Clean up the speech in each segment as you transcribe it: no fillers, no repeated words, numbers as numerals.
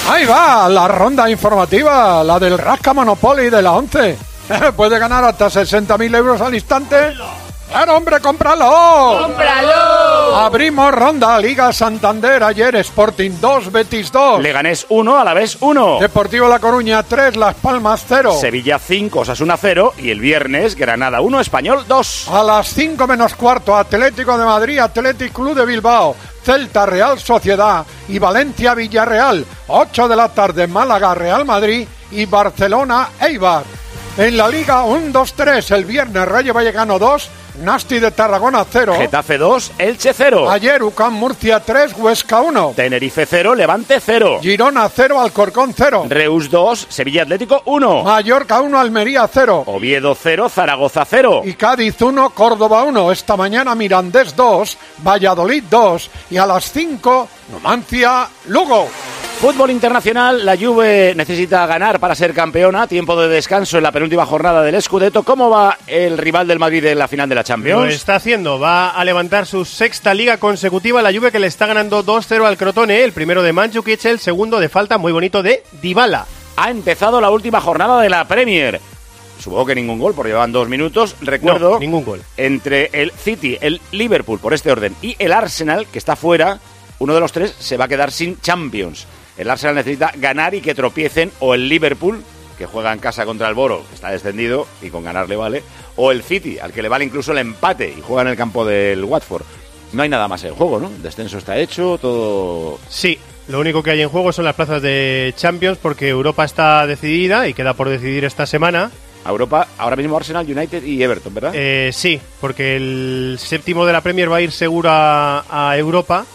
Ahí va, la ronda informativa, la del Rasca Monopoly de la 11. Puede ganar hasta 60.000 euros al instante. ¡Claro, hombre, cómpralo! ¡Cómpralo! Abrimos ronda, Liga Santander, ayer Sporting 2, Betis 2. Leganés 1, Alavés 1. Deportivo La Coruña 3, Las Palmas 0. Sevilla 5, Osasuna 0. Y el viernes, Granada 1, Español 2. A las 5 menos cuarto, Atlético de Madrid, Athletic Club de Bilbao, Celta Real Sociedad y Valencia Villarreal. 8 de la tarde, Málaga Real Madrid y Barcelona Eibar. En la Liga 1-2-3, el viernes Rayo Vallecano 2, Nasti de Tarragona 0. Getafe 2, Elche 0. Ayer UCAM Murcia 3, Huesca 1. Tenerife 0, Levante 0. Girona 0, Alcorcón 0. Reus 2, Sevilla Atlético 1. Mallorca 1, Almería 0. Oviedo 0, Zaragoza 0. Y Cádiz 1, Córdoba 1. Esta mañana Mirandés 2, Valladolid 2. Y a las 5, Numancia, Lugo. Fútbol internacional, la Juve necesita ganar para ser campeona. Tiempo de descanso en la penúltima jornada del Scudetto. ¿Cómo va el rival del Madrid en la final de la Champions? Lo está haciendo, va a levantar su sexta liga consecutiva. La Juve que le está ganando 2-0 al Crotone. El primero de Mandžukić, el segundo de falta muy bonito de Dybala. Ha empezado la última jornada de la Premier. Supongo que ningún gol, porque llevan 2 minutos. Recuerdo, no, ningún gol. Entre el City, el Liverpool, por este orden, y el Arsenal, que está fuera, uno de los tres se va a quedar sin Champions. El Arsenal necesita ganar y que tropiecen o el Liverpool, que juega en casa contra el Boro, que está descendido y con ganar le vale, o el City, al que le vale incluso el empate y juega en el campo del Watford. No hay nada más en juego, ¿no? El descenso está hecho, todo... Sí, lo único que hay en juego son las plazas de Champions porque Europa está decidida y queda por decidir esta semana. A Europa, ahora mismo Arsenal, United y Everton, ¿verdad? Sí, porque el séptimo de la Premier va a ir seguro a Europa.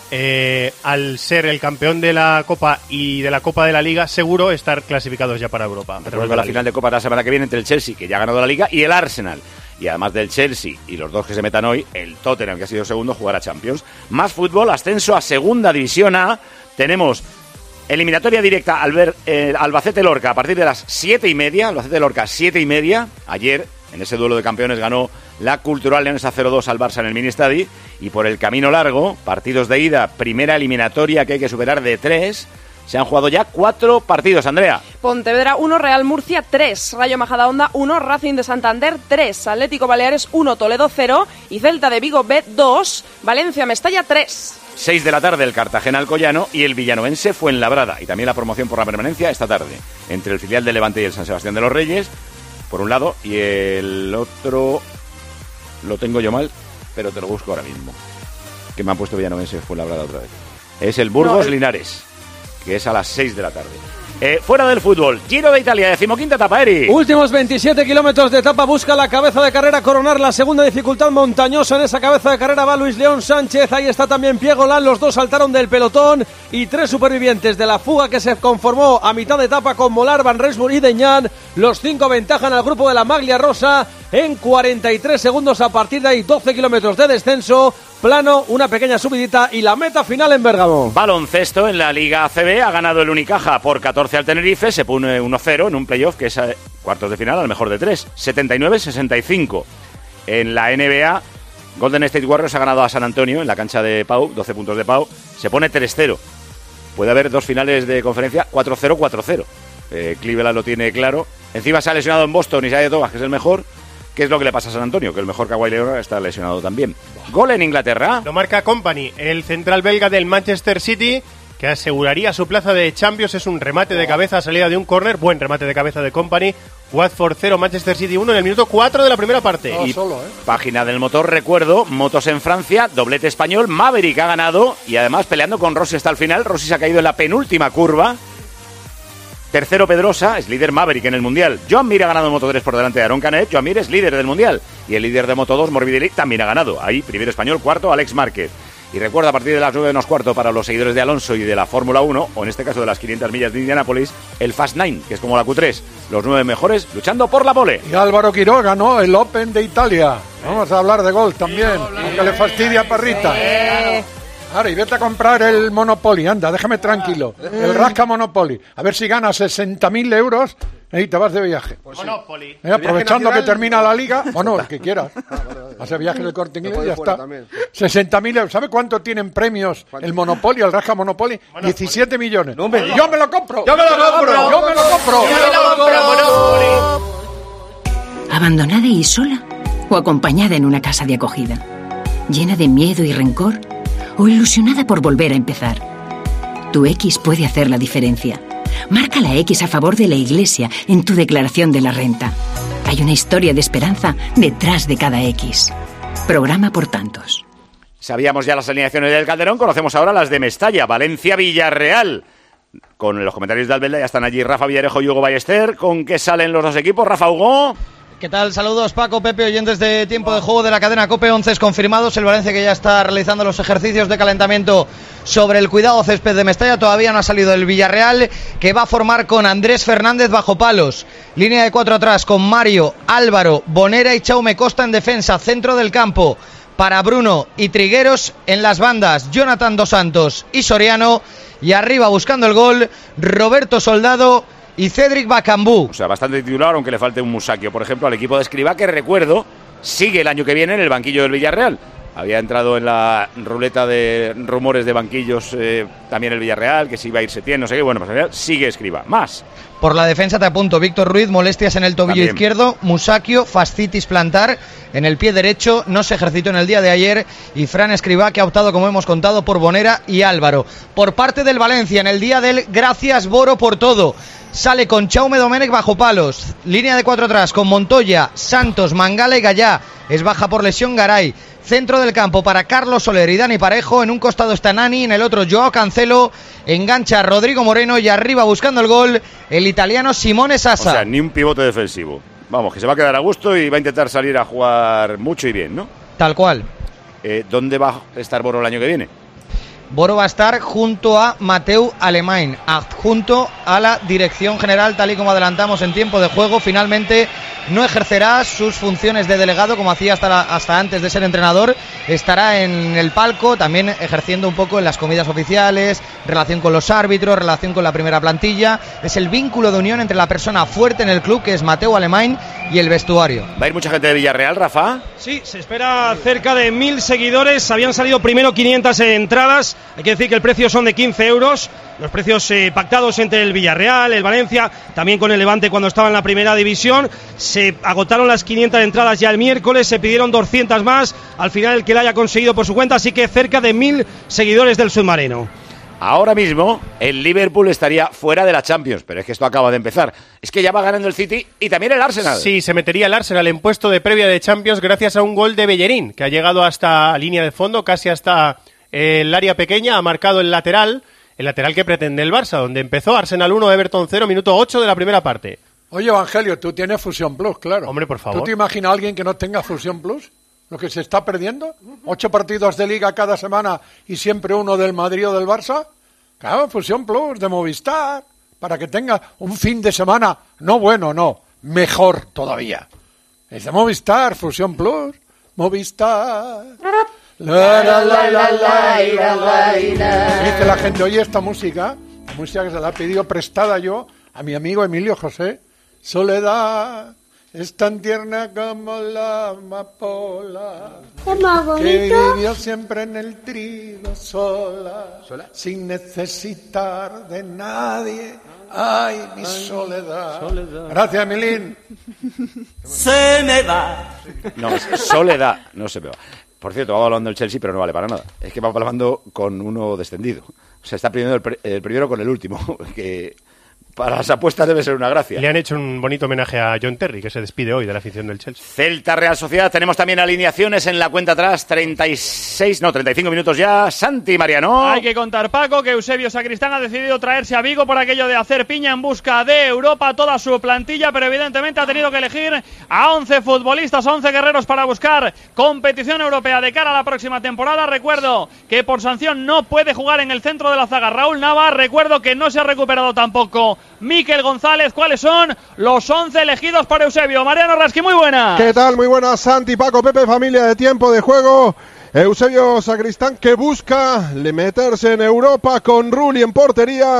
Al ser el campeón de la Copa y de la Copa de la Liga, seguro estar clasificados ya para Europa. Recuerdo la final de Copa la semana que viene entre el Chelsea, que ya ha ganado la Liga, y el Arsenal. Y además del Chelsea y los dos que se metan hoy, el Tottenham, que ha sido segundo, jugará Champions. Más fútbol, ascenso a Segunda División A. Tenemos eliminatoria directa Albacete-Lorca a partir de las 7:30. Albacete-Lorca 7:30. Ayer, en ese duelo de campeones, ganó la Cultural Leonesa 0-2 al Barça en el Ministadi. Y por el camino largo, partidos de ida, primera eliminatoria que hay que superar de 3. Se han jugado ya 4 partidos, Andrea. Pontevedra 1, Real Murcia 3, Rayo Majadahonda 1, Racing de Santander 3, Atlético Baleares 1, Toledo 0 y Celta de Vigo B 2, Valencia Mestalla 3. 6 de la tarde el Cartagena Alcoyano y el Villanovense Fuenlabrada. Y también la promoción por la permanencia esta tarde, entre el filial de Levante y el San Sebastián de los Reyes, por un lado, y el otro lo tengo yo mal, pero te lo busco ahora mismo. Que me han puesto Villanovense Fuenlabrada otra vez. Es el Burgos Linares, que es a las 6 de la tarde. Fuera del fútbol, Giro de Italia, 15ª etapa, Eri. Últimos 27 kilómetros de etapa, busca la cabeza de carrera coronar la segunda dificultad montañosa. En esa cabeza de carrera va Luis León Sánchez, ahí está también Piegolán, los dos saltaron del pelotón y 3 supervivientes de la fuga que se conformó a mitad de etapa con Molar, Van Rensburg y Deñán. Los 5 ventajan al grupo de la Maglia Rosa en 43 segundos. A partir de ahí 12 kilómetros de descenso, plano, una pequeña subidita y la meta final en Bérgamo. Baloncesto en la Liga ACB, ha ganado el Unicaja por 14 al Tenerife, se pone 1-0 en un playoff que es cuartos de final al mejor de 3, 79-65. En la NBA, Golden State Warriors ha ganado a San Antonio en la cancha de Pau, 12 puntos de Pau, se pone 3-0. Puede haber 2 finales de conferencia, 4-0, 4-0. Cleveland lo tiene claro. Encima se ha lesionado en Boston Isaiah Thomas, que es el mejor. ¿Qué es lo que le pasa a San Antonio? Que el mejor Kawhi Leonard está lesionado también. Gol en Inglaterra. Lo marca Kompany, el central belga del Manchester City, que aseguraría su plaza de Champions. Es un remate de cabeza a salida de un córner. Buen remate de cabeza de Kompany. Watford 0, Manchester City 1 en el minuto 4 de la primera parte. Y página del motor, recuerdo, motos en Francia, doblete español, Maverick ha ganado y además peleando con Rossi hasta el final. Rossi se ha caído en la penúltima curva. Tercero Pedrosa, es líder Maverick en el Mundial. Joan Mir ha ganado en Moto 3 por delante de Aaron Canet. Joan Mir es líder del Mundial. Y el líder de Moto 2, Morbidelli, también ha ganado. Ahí, primero español, cuarto, Alex Márquez. Y recuerda, a partir de las 9 menos cuarto, para los seguidores de Alonso y de la Fórmula 1, o en este caso de las 500 millas de Indianápolis, el Fast 9, que es como la Q3. Los 9 mejores luchando por la pole. Y Álvaro Quiroga ganó el Open de Italia. Vamos a hablar de golf también, aunque le fastidia a Parrita. Ahora, y vete a comprar el Monopoly, anda, déjame tranquilo. El Rasca Monopoly. A ver si gana 60.000 euros Y te vas de viaje. Pues Monopoly. Aprovechando que termina la liga, bueno, el que quieras. Hace viaje del Corte Inglés y ya está. 60.000 euros. ¿Sabe cuánto tienen premios el Monopoly, el Raja Monopoly? 17 millones. No, ¡Yo me lo compro! ¡Yo me lo compro! ¡Yo me lo compro! ¡Yo me lo compro, Monopoly! ¿Abandonada y sola? ¿O acompañada en una casa de acogida? ¿Llena de miedo y rencor? ¿O ilusionada por volver a empezar? Tu X puede hacer la diferencia. Marca la X a favor de la Iglesia en tu declaración de la renta. Hay una historia de esperanza detrás de cada X. Programa por tantos. Sabíamos ya las alineaciones del Calderón, conocemos ahora las de Mestalla, Valencia, Villarreal. Con los comentarios de Albelda ya están allí Rafa Villarejo y Hugo Ballester. ¿Con qué salen los dos equipos? Rafa, Hugo. ¿Qué tal? Saludos Paco, Pepe, oyentes de Tiempo de Juego de la cadena COPE. 11 confirmados, el Valencia que ya está realizando los ejercicios de calentamiento sobre el cuidado césped de Mestalla. Todavía no ha salido el Villarreal, que va a formar con Andrés Fernández bajo palos, línea de 4 atrás con Mario, Álvaro, Bonera y Chaume Costa en defensa, centro del campo para Bruno y Trigueros, en las bandas Jonathan Dos Santos y Soriano, y arriba buscando el gol Roberto Soldado y Cédric Bacambú. O sea, bastante titular, aunque le falte un Musacchio, por ejemplo, al equipo de Escribá, que recuerdo, sigue el año que viene en el banquillo del Villarreal. Había entrado en la ruleta de rumores de banquillos también el Villarreal, que si iba a ir Setién, no sé qué. Bueno, pues sigue Escribá. Más. Por la defensa te apunto, Víctor Ruiz, molestias en el tobillo también izquierdo, Musacchio, fascitis plantar en el pie derecho, no se ejercitó en el día de ayer, y Fran Escribá, que ha optado, como hemos contado, por Bonera y Álvaro. Por parte del Valencia, en el día del gracias Boro por todo, sale con Chaume Domènech bajo palos, línea de 4 atrás con Montoya, Santos, Mangala y Gallá, es baja por lesión Garay. Centro del campo para Carlos Soler y Dani Parejo, en un costado está Nani, en el otro Joao Cancelo, engancha a Rodrigo Moreno y arriba buscando el gol el italiano Simone Sasa. O sea, ni un pivote defensivo. Vamos, que se va a quedar a gusto y va a intentar salir a jugar mucho y bien, ¿no? Tal cual. ¿Dónde va a estar Boro el año que viene? Boro va a estar junto a Mateu Alemany, adjunto a la dirección general, tal y como adelantamos en Tiempo de Juego. Finalmente no ejercerá sus funciones de delegado como hacía hasta antes de ser entrenador. Estará en el palco, también ejerciendo un poco en las comidas oficiales, relación con los árbitros, relación con la primera plantilla. Es el vínculo de unión entre la persona fuerte en el club, que es Mateu Alemany, y el vestuario. ¿Va a ir mucha gente de Villarreal, Rafa? Sí, se espera cerca de 1.000 seguidores. Habían salido primero 500 entradas. Hay que decir que el precio son de 15 euros. Los precios pactados entre el Villarreal, el Valencia, también con el Levante cuando estaba en la primera división. Se agotaron las 500 entradas ya el miércoles, se pidieron 200 más. Al final el que la haya conseguido por su cuenta, así que cerca de 1.000 seguidores del submarino. Ahora mismo el Liverpool estaría fuera de la Champions, pero es que esto acaba de empezar. Es que ya va ganando el City y también el Arsenal. Sí, se metería el Arsenal en puesto de previa de Champions gracias a un gol de Bellerín, que ha llegado hasta línea de fondo, casi hasta el área pequeña, ha marcado el lateral que pretende el Barça, donde empezó Arsenal 1, Everton 0, minuto 8 de la primera parte. Oye, Evangelio, tú tienes Fusión Plus, claro. Hombre, por favor. ¿Tú te imaginas a alguien que no tenga Fusión Plus? ¿Lo que se está perdiendo? 8 partidos de Liga cada semana y siempre uno del Madrid o del Barça. Claro, Fusión Plus de Movistar, para que tenga un fin de semana, no bueno, no, mejor todavía. Es de Movistar, Fusión Plus, Movistar. Dice la gente, oye, esta música, la música que se la he pedido prestada yo a mi amigo Emilio José. Soledad es tan tierna como la amapola, que vivió siempre en el trigo sola, sin necesitar de nadie. Ay, mi soledad. Gracias, Emilín. Se me va. No, es Soledad, no se me va. Por cierto, va hablando el Chelsea, pero no vale para nada. Es que va hablando con uno descendido. O sea, está pidiendo el primero con el último, que para las apuestas debe ser una gracia. Le han hecho un bonito homenaje a John Terry, que se despide hoy de la afición del Chelsea. Celta Real Sociedad, tenemos también alineaciones en la cuenta atrás, 35 minutos ya. Santi Mariano. Hay que contar, Paco, que Eusebio Sacristán ha decidido traerse a Vigo por aquello de hacer piña en busca de Europa, toda su plantilla, pero evidentemente ha tenido que elegir a 11 futbolistas, 11 guerreros para buscar competición europea de cara a la próxima temporada. Recuerdo que por sanción no puede jugar en el centro de la zaga Raúl Nava. Recuerdo que no se ha recuperado tampoco Mikel González. ¿Cuáles son los 11 elegidos por Eusebio? Mariano Rasqui, muy buenas. ¿Qué tal? Muy buenas, Santi, Paco, Pepe, familia de Tiempo de Juego. Eusebio Sacristán, que busca meterse en Europa con Rulli en portería.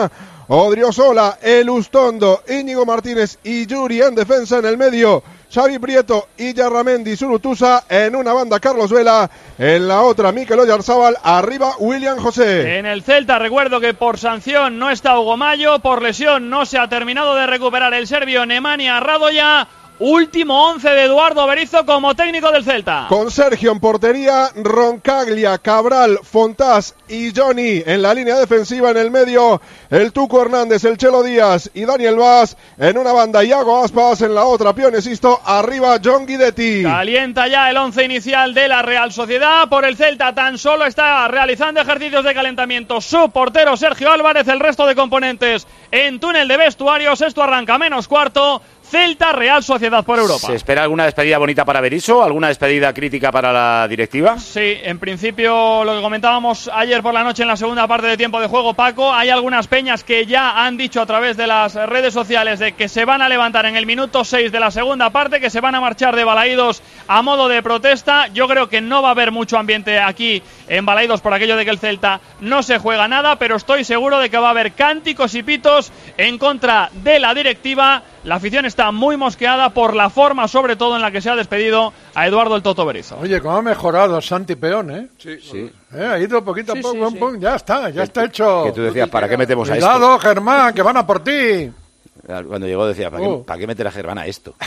Odriozola, Elustondo, Íñigo Martínez y Yuri en defensa. En el medio, Xavi Prieto y Yarramendi Zurutusa. En una banda, Carlos Vela. En la otra, Mikel Oyarzábal. Arriba, William José. En el Celta, recuerdo que por sanción no está Hugo Mayo. Por lesión no se ha terminado de recuperar el serbio Nemanja Radoja. Último 11 de Eduardo Berizzo como técnico del Celta. Con Sergio en portería, Roncaglia, Cabral, Fontás y Johnny en la línea defensiva. En el medio, el Tuco Hernández, el Chelo Díaz y Daniel Vaz. En una banda, Iago Aspas. En la otra, Pionesisto. Arriba, John Guidetti. Calienta ya el 11 inicial de la Real Sociedad. Por el Celta tan solo está realizando ejercicios de calentamiento su portero Sergio Álvarez. El resto de componentes en túnel de vestuarios. Esto arranca -4. Celta Real Sociedad por Europa. ¿Se espera alguna despedida bonita para Berizzo? ¿Alguna despedida crítica para la directiva? Sí, en principio lo que comentábamos ayer por la noche en la segunda parte de tiempo de juego, Paco, hay algunas peñas que ya han dicho a través de las redes sociales de que se van a levantar en el minuto 6 de la segunda parte, que se van a marchar de Balaídos a modo de protesta. Yo creo que no va a haber mucho ambiente aquí en Balaídos por aquello de que el Celta no se juega nada, pero estoy seguro de que va a haber cánticos y pitos en contra de la directiva. La afición está muy mosqueada por la forma, sobre todo, en la que se ha despedido a Eduardo el Toto Berizzo. Oye, cómo ha mejorado Santi Peón, ¿eh? Sí. Ha ido poquito a poco, ya está hecho. Que tú decías, ¿para qué metemos a esto? Cuidado, Germán, que van a por ti. Cuando llegó decía, ¿para qué meter a Germán a esto?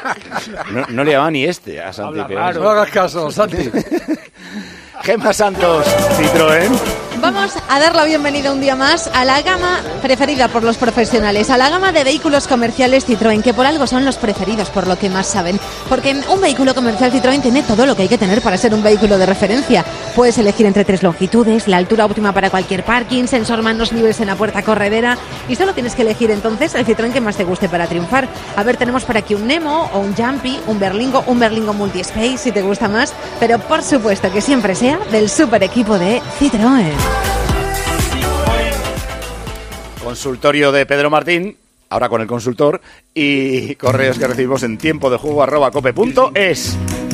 No le llamaba ni a Santi Peón. No hagas caso, Santi. Gemma Santos, Citroën. Vamos a dar la bienvenida un día más a la gama preferida por los profesionales, a la gama de vehículos comerciales Citroën, que por algo son los preferidos, por lo que más saben. Porque un vehículo comercial Citroën tiene todo lo que hay que tener para ser un vehículo de referencia. Puedes elegir entre 3 longitudes, la altura óptima para cualquier parking, sensor manos libres en la puerta corredera, y solo tienes que elegir entonces el Citroën que más te guste para triunfar. A ver, tenemos por aquí un Nemo o un Jumpy, un Berlingo Multi-Space si te gusta más, pero por supuesto que siempre sea del super equipo de Citroën. Consultorio de Pedro Martín, ahora con el consultor, y correos que recibimos en tiempodejuego@cope.es.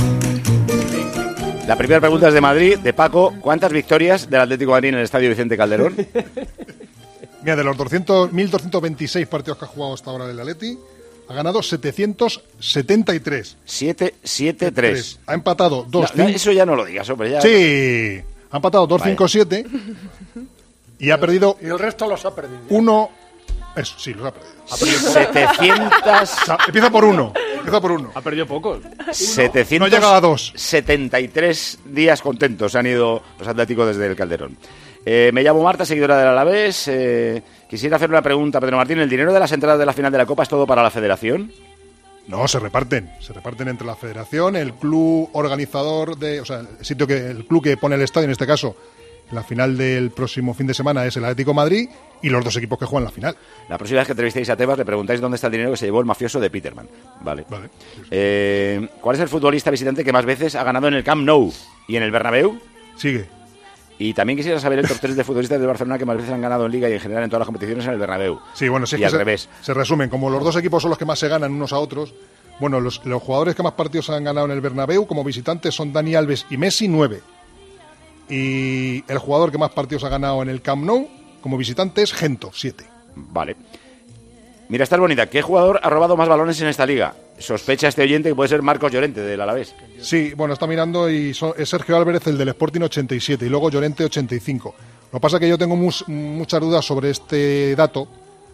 La primera pregunta es de Madrid, de Paco. ¿Cuántas victorias del Atlético de Madrid en el Estadio Vicente Calderón? Mira, de los 1.226 partidos que ha jugado hasta ahora del Atleti, ha ganado 773. 7-7-3. Ha empatado 2. Eso ya no lo digas, hombre. Ya... Sí, ha empatado 2-5-7 y ha perdido. Y el resto los ha perdido. Uno. Eso, sí, los ha perdido. Ha perdido 700. Empieza por uno. Ha perdido pocos. 700. No llega a 2. 73 días contentos han ido los Atléticos desde el Calderón. Me llamo Marta, seguidora del Alavés. Quisiera hacer una pregunta, Pedro Martín. ¿El dinero de las entradas de la final de la Copa es todo para la Federación? No, se reparten entre la Federación, el club organizador el club que pone el estadio, en este caso, la final del próximo fin de semana es el Atlético de Madrid, y los 2 equipos que juegan la final. La próxima vez que entrevistéis a Tebas le preguntáis dónde está el dinero que se llevó el mafioso de Peterman. Vale. ¿Cuál es el futbolista visitante que más veces ha ganado en el Camp Nou y en el Bernabéu? Sigue. Y también quisiera saber el top 3 de futbolistas del Barcelona que más veces han ganado en Liga y en general en todas las competiciones en el Bernabéu. Sí, bueno, sí, y al revés. Se resumen, como los 2 equipos son los que más se ganan unos a otros. Bueno, los jugadores que más partidos han ganado en el Bernabéu como visitantes son Dani Alves y Messi, 9. Y el jugador que más partidos ha ganado en el Camp Nou como visitante es Gento, 7. Vale. Mira, esta es bonita. ¿Qué jugador ha robado más balones en esta liga? Sospecha este oyente que puede ser Marcos Llorente, del Alavés. Sí, bueno, está mirando y es Sergio Álvarez, el del Sporting, 87, y luego Llorente, 85. Lo que pasa es que yo tengo muchas dudas sobre este dato,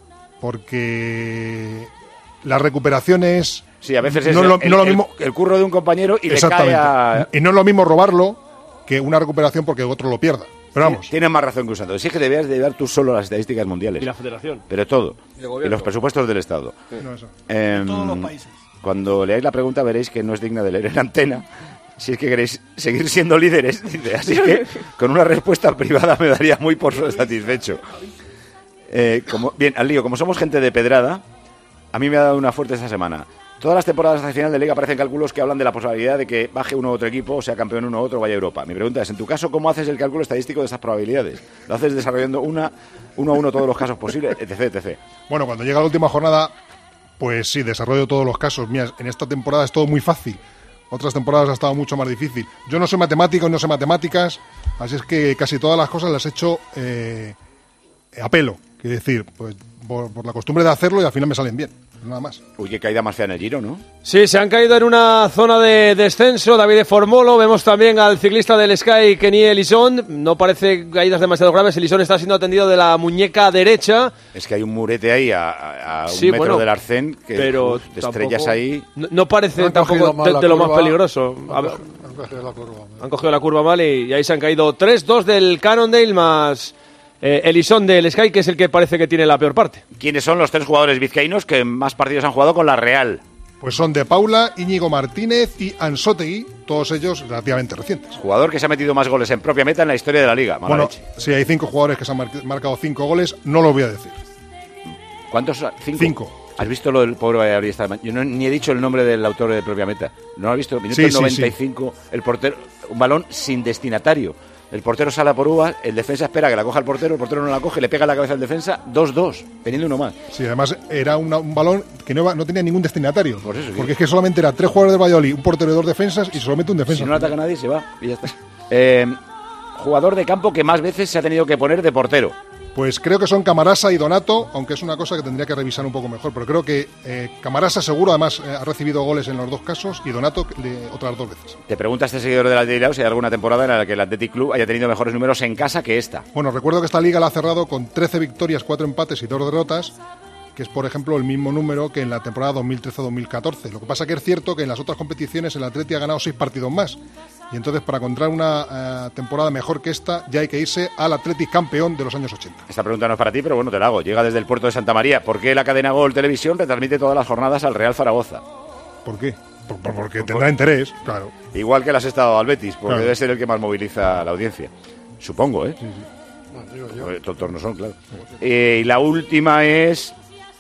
porque las recuperaciones... Sí, a veces es el curro de un compañero y le cae a... Y no es lo mismo robarlo que una recuperación porque otro lo pierda. Pero vamos. Tienes más razón que usando. Sí que debías de llevar tú solo las estadísticas mundiales. Y la Federación. Pero todo. Y los presupuestos del Estado. Sí. No, eso. Todos los países. Cuando leáis la pregunta veréis que no es digna de leer en antena. Si es que queréis seguir siendo líderes. Dice. Así que con una respuesta privada me daría muy por satisfecho. Bien, al lío. Como somos gente de pedrada, a mí me ha dado una fuerte esta semana. Todas las temporadas hasta el final de Liga aparecen cálculos que hablan de la posibilidad de que baje uno u otro equipo, o sea campeón uno u otro, vaya a Europa. Mi pregunta es, en tu caso, ¿cómo haces el cálculo estadístico de esas probabilidades? ¿Lo haces desarrollando uno a uno todos los casos posibles, etc.? Bueno, cuando llega la última jornada, pues sí, desarrollo todos los casos. Mira, en esta temporada es todo muy fácil. Otras temporadas ha estado mucho más difícil. Yo no soy matemático y no sé matemáticas, así es que casi todas las cosas las he hecho a pelo. Quiero decir, pues por la costumbre de hacerlo y al final me salen bien, nada más. Uy, qué caída más fea en el Giro, ¿no? Sí, se han caído en una zona de descenso. Davide Formolo, vemos también al ciclista del Sky, Kenny Elison. No parece caídas demasiado graves. Elison está siendo atendido de la muñeca derecha. Es que hay un murete ahí a un metro del arcén que pero te estrellas ahí. No parece tampoco de lo más peligroso. Han cogido la curva mal y ahí se han caído 3-2 del Cannondale más Elison del Sky, que es el que parece que tiene la peor parte. ¿Quiénes son los 3 jugadores vizcaínos que más partidos han jugado con la Real? Pues son De Paula, Íñigo Martínez y Anzoátegui, todos ellos relativamente recientes. Jugador que se ha metido más goles en propia meta en la historia de la Liga. Bueno, sí, hay 5 jugadores que se han marcado 5 goles, no lo voy a decir. ¿Cuántos? 5. ¿Has visto lo del pobre Valladolid esta mañana? Yo ni he dicho el nombre del autor de propia meta. ¿No lo has visto? Minuto 95, sí. El portero, un balón sin destinatario. El portero sale por uvas, el defensa espera que la coja el portero no la coge, le pega la cabeza al defensa, 2-2, teniendo uno más. Sí, además era un balón que no tenía ningún destinatario. Por eso, sí. Porque es que solamente era 3 jugadores de Valladolid, un portero y 2 defensas y solamente un defensa. Si no le ataca a nadie, se va y ya está. Jugador de campo que más veces se ha tenido que poner de portero. Pues creo que son Camarasa y Donato, aunque es una cosa que tendría que revisar un poco mejor. Pero creo que Camarasa seguro, además, ha recibido goles en los 2 casos y Donato otras 2 veces. Te pregunta este seguidor del Athletic si hay alguna temporada en la que el Athletic Club haya tenido mejores números en casa que esta. Bueno, recuerdo que esta liga la ha cerrado con 13 victorias, 4 empates y 2 derrotas, que es, por ejemplo, el mismo número que en la temporada 2013-2014. Lo que pasa que es cierto que en las otras competiciones el Athletic ha ganado 6 partidos más. Y entonces, para encontrar una temporada mejor que esta, ya hay que irse al Athletic campeón de los años 80. Esta pregunta no es para ti, pero bueno, te la hago. Llega desde el puerto de Santa María. ¿Por qué la cadena Gol Televisión retransmite todas las jornadas al Real Zaragoza? ¿Por qué? Porque tendrá interés, claro. Igual que le has estado al Betis, porque claro, debe ser el que más moviliza la audiencia. Supongo, ¿eh? Sí, sí. No, digo yo. Tontos no son, claro. Y la última es...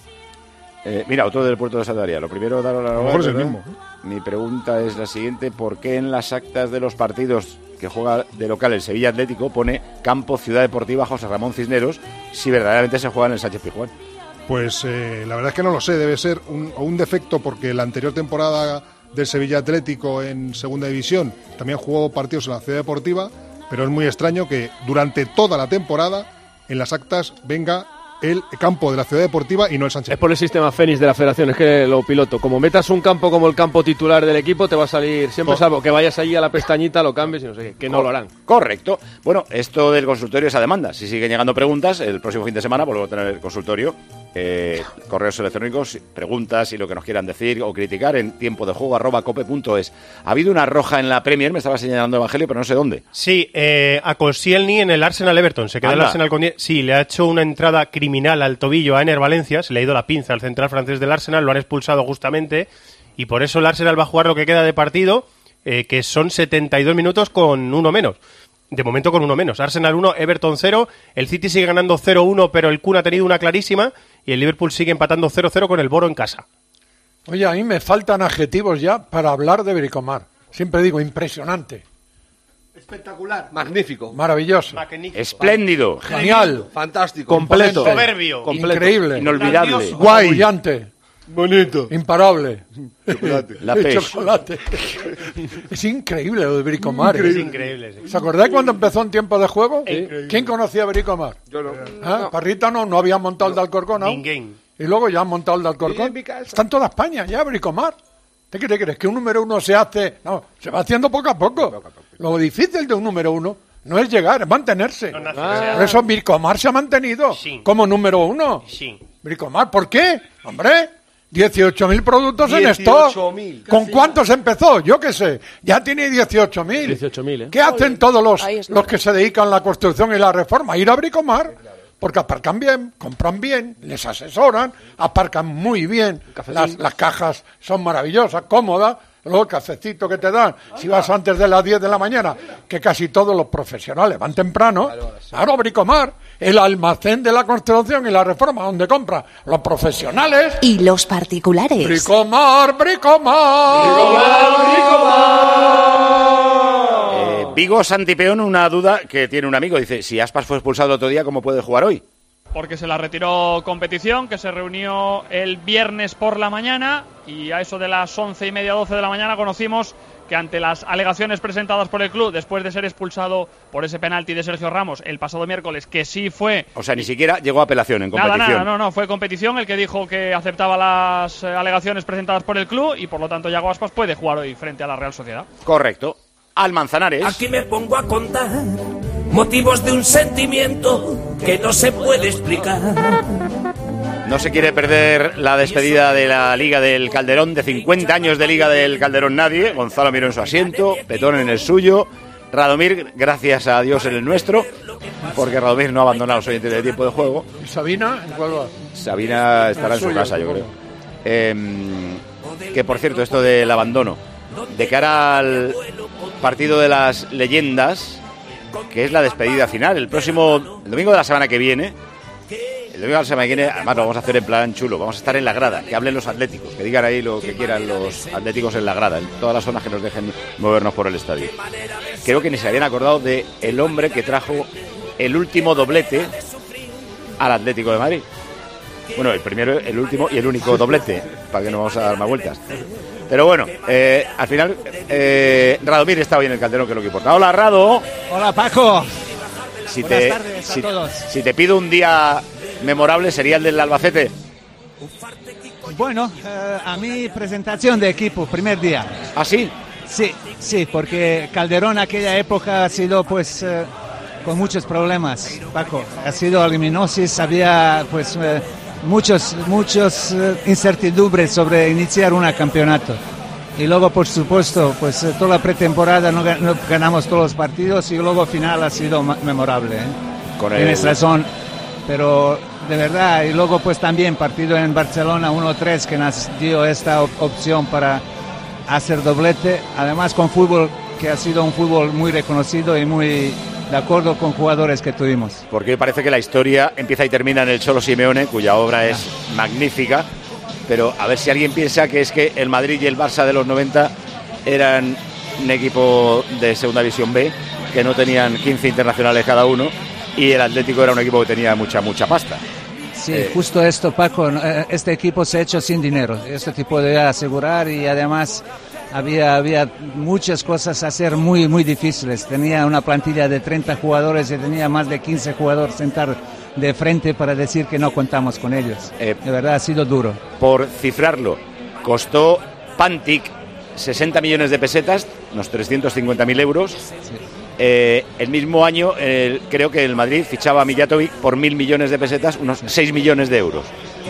mira, otro del puerto de Santa María. Lo primero, dar la a lo mejor es el mismo. Mi pregunta es la siguiente: ¿por qué en las actas de los partidos que juega de local el Sevilla Atlético pone Campo Ciudad Deportiva José Ramón Cisneros si verdaderamente se juega en el Sánchez Pizjuán? Pues la verdad es que no lo sé, debe ser un defecto, porque la anterior temporada del Sevilla Atlético en Segunda División también jugó partidos en la Ciudad Deportiva, pero es muy extraño que durante toda la temporada en las actas venga el campo de la Ciudad Deportiva y no el Sánchez. Es por el sistema Fénix de la Federación, es que lo piloto. Como metas un campo como el campo titular del equipo, te va a salir siempre, salvo que vayas allí a la pestañita, lo cambies y no sé qué, que no lo harán. Correcto. Bueno, esto del consultorio es a demanda. Si siguen llegando preguntas, el próximo fin de semana volvemos a tener el consultorio. Correos electrónicos, preguntas y lo que nos quieran decir o criticar en tiempodejuego@cope.es. Ha habido una roja en la Premier, me estaba señalando Evangelio, pero no sé dónde. Sí, a Koscielny en el Arsenal Everton. Se queda el Arsenal con 10. Sí, le ha hecho una entrada criminal al tobillo a Ener Valencia, se le ha ido la pinza al central francés del Arsenal, lo han expulsado justamente y por eso el Arsenal va a jugar lo que queda de partido, que son 72 minutos con uno menos. De momento con uno menos. Arsenal 1, Everton 0. El City sigue ganando 0-1, pero el Kun ha tenido una clarísima. Y el Liverpool sigue empatando 0-0 con el Boro en casa. Oye, a mí me faltan adjetivos ya para hablar de Bricomar. Siempre digo, impresionante. Espectacular. Magnífico. Maravilloso. Magnífico. Espléndido. Genial. Fantástico. Completo. Soberbio. Completo. Increíble. Inolvidable. Guay. Brillante. Bonito. Imparable. Chocolate. La pez. Chocolate. Es increíble lo de Bricomar. Es increíble. Sí. ¿Se acordáis cuando empezó en tiempo de juego? Increíble. ¿Quién conocía a Bricomar? Yo no. ¿Ah? Parrita no había montado el de Alcorcón aún. Y luego ya han montado el de Alcorcón. Está en toda España ya, Bricomar. ¿Qué te crees? ¿Que un número uno se hace? No, se va haciendo poco a poco. Lo difícil de un número uno no es llegar, es mantenerse. Por eso Bricomar se ha mantenido como número uno. Sí. Bricomar, ¿por qué? Hombre, 18.000 productos en stock. ¿Con cuántos empezó? Yo qué sé. Ya tiene 18.000. 18.000, ¿eh? ¿Qué hacen todos los que se dedican a la construcción y la reforma? Ir a Bricomar. Porque aparcan bien, compran bien, les asesoran, aparcan muy bien. Las cajas son maravillosas, cómodas. Luego el cafecito que te dan, si vas antes de las 10 de la mañana, que casi todos los profesionales van temprano. Claro, Bricomar, el almacén de la construcción y la reforma, donde compran los profesionales. Y los particulares. Bricomar, Bricomar. Bricomar, Bricomar. Vigo Santipeón, una duda que tiene un amigo. Dice, si Aspas fue expulsado el otro día, ¿cómo puede jugar hoy? Porque se la retiró competición, que se reunió el viernes por la mañana y a eso de las 11:30, 12 de la mañana conocimos que ante las alegaciones presentadas por el club después de ser expulsado por ese penalti de Sergio Ramos el pasado miércoles, que sí fue... O sea, ni siquiera llegó a apelación en competición. Nada, no, fue competición el que dijo que aceptaba las alegaciones presentadas por el club y por lo tanto Yago Aspas puede jugar hoy frente a la Real Sociedad. Correcto. Al Manzanares. Aquí me pongo a contar motivos de un sentimiento que no se puede explicar. No se quiere perder la despedida de la Liga del Calderón, de 50 años de Liga del Calderón nadie. Gonzalo miró en su asiento, Petón en el suyo, Radomir, gracias a Dios, en el nuestro, porque Radomir no ha abandonado los oyentes de tiempo de juego. ¿Y Sabina? ¿En cuál va? Sabina estará en su casa, yo creo. Que por cierto, esto del abandono, de cara al partido de las leyendas, que es la despedida final, el domingo de la semana que viene. El domingo de la semana que viene, además lo vamos a hacer en plan chulo, vamos a estar en la grada, que hablen los atléticos, que digan ahí lo que quieran los atléticos en la grada, en todas las zonas que nos dejen movernos por el estadio. Creo que ni se habían acordado de el hombre que trajo el último doblete al Atlético de Madrid. Bueno, el primero, el último y el único doblete, para que no vamos a dar más vueltas. Pero bueno, al final Radomir está hoy en el Calderón, que es lo que importa. Hola, Rado. Hola, Paco. Buenas tardes a todos. Si te pido un día memorable, ¿sería el del Albacete? Bueno, a mi presentación de equipo, primer día. ¿Ah, sí? Sí, porque Calderón aquella época ha sido pues con muchos problemas, Paco. Ha sido aliminosis, había pues muchos incertidumbres sobre iniciar un campeonato. Y luego, por supuesto, pues toda la pretemporada no ganamos todos los partidos y luego final ha sido memorable. Tienes razón, pero de verdad, y luego pues también partido en Barcelona 1-3 que nos dio esta opción para hacer doblete, además con fútbol que ha sido un fútbol muy reconocido y muy de acuerdo con jugadores que tuvimos. Porque parece que la historia empieza y termina en el Cholo Simeone, cuya obra es magnífica. Pero a ver si alguien piensa que es que el Madrid y el Barça de los 90 eran un equipo de Segunda División B, que no tenían 15 internacionales cada uno, y el Atlético era un equipo que tenía mucha pasta. Sí, justo esto, Paco, este equipo se ha hecho sin dinero, este tipo de asegurar, y además había muchas cosas a hacer muy difíciles. Tenía una plantilla de 30 jugadores y tenía más de 15 jugadores sentar de frente para decir que no contamos con ellos. De verdad ha sido duro. Por cifrarlo, costó Pantic 60 millones de pesetas, unos 350.000 euros. Sí. El mismo año creo que el Madrid fichaba a Mijatovic por 1.000 millones de pesetas, unos 6 millones de euros.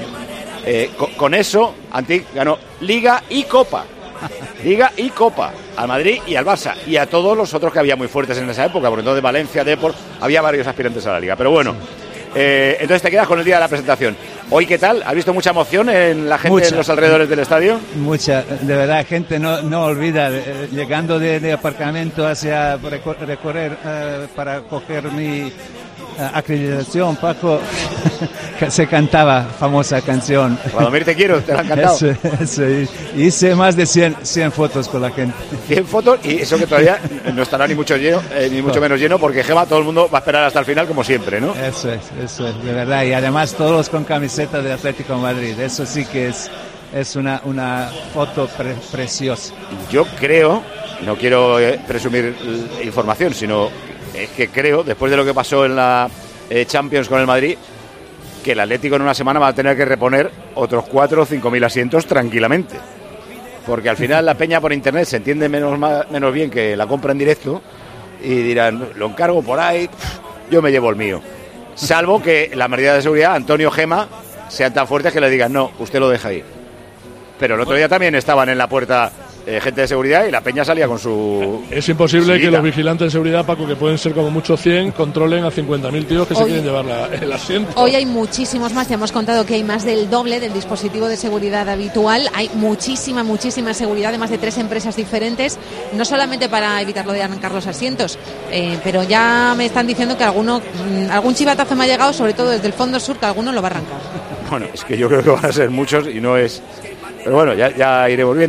Con eso, Pantic ganó Liga y Copa. Liga y Copa al Madrid y al Barça y a todos los otros que había muy fuertes en esa época, porque entonces Valencia, Depor, había varios aspirantes a la Liga. Pero bueno, entonces te quedas con el día de la presentación. Hoy, ¿qué tal? ¿Has visto mucha emoción en la gente en los alrededores del estadio? Mucha, de verdad, gente no olvida, llegando de aparcamiento hacia recorrer para coger mi acreditación, Paco, que se cantaba famosa canción. Radomir, te quiero, te la han cantado. Eso, hice más de 100 fotos con la gente. 100 fotos, y eso que todavía no estará ni mucho menos lleno, porque Gema, todo el mundo va a esperar hasta el final como siempre, ¿no? Eso es, de verdad, y además todos con camiseta de Atlético de Madrid, eso sí que es una foto preciosa. Yo creo, no quiero presumir información, sino es que creo, después de lo que pasó en la Champions con el Madrid, que el Atlético en una semana va a tener que reponer otros 4 o 5.000 asientos tranquilamente. Porque al final la peña por internet se entiende menos bien que la compra en directo y dirán, lo encargo por ahí, yo me llevo el mío. Salvo que la medida de seguridad, Antonio, Gema, sean tan fuertes que le digan, no, usted lo deja ahí. Pero el otro día también estaban en la puerta gente de seguridad y la peña salía con su... Es imposible sillita. Que los vigilantes de seguridad, Paco, que pueden ser como mucho 100, controlen a 50.000 tíos que se quieren llevar el asiento. Hoy hay muchísimos más, te hemos contado que hay más del doble del dispositivo de seguridad habitual, hay muchísima seguridad de más de 3 empresas diferentes, no solamente para evitar lo de arrancar los asientos, pero ya me están diciendo que algún chivatazo me ha llegado, sobre todo desde el fondo sur, que alguno lo va a arrancar. Bueno, es que yo creo que van a ser muchos y no es... Pero bueno, ya iremos viendo.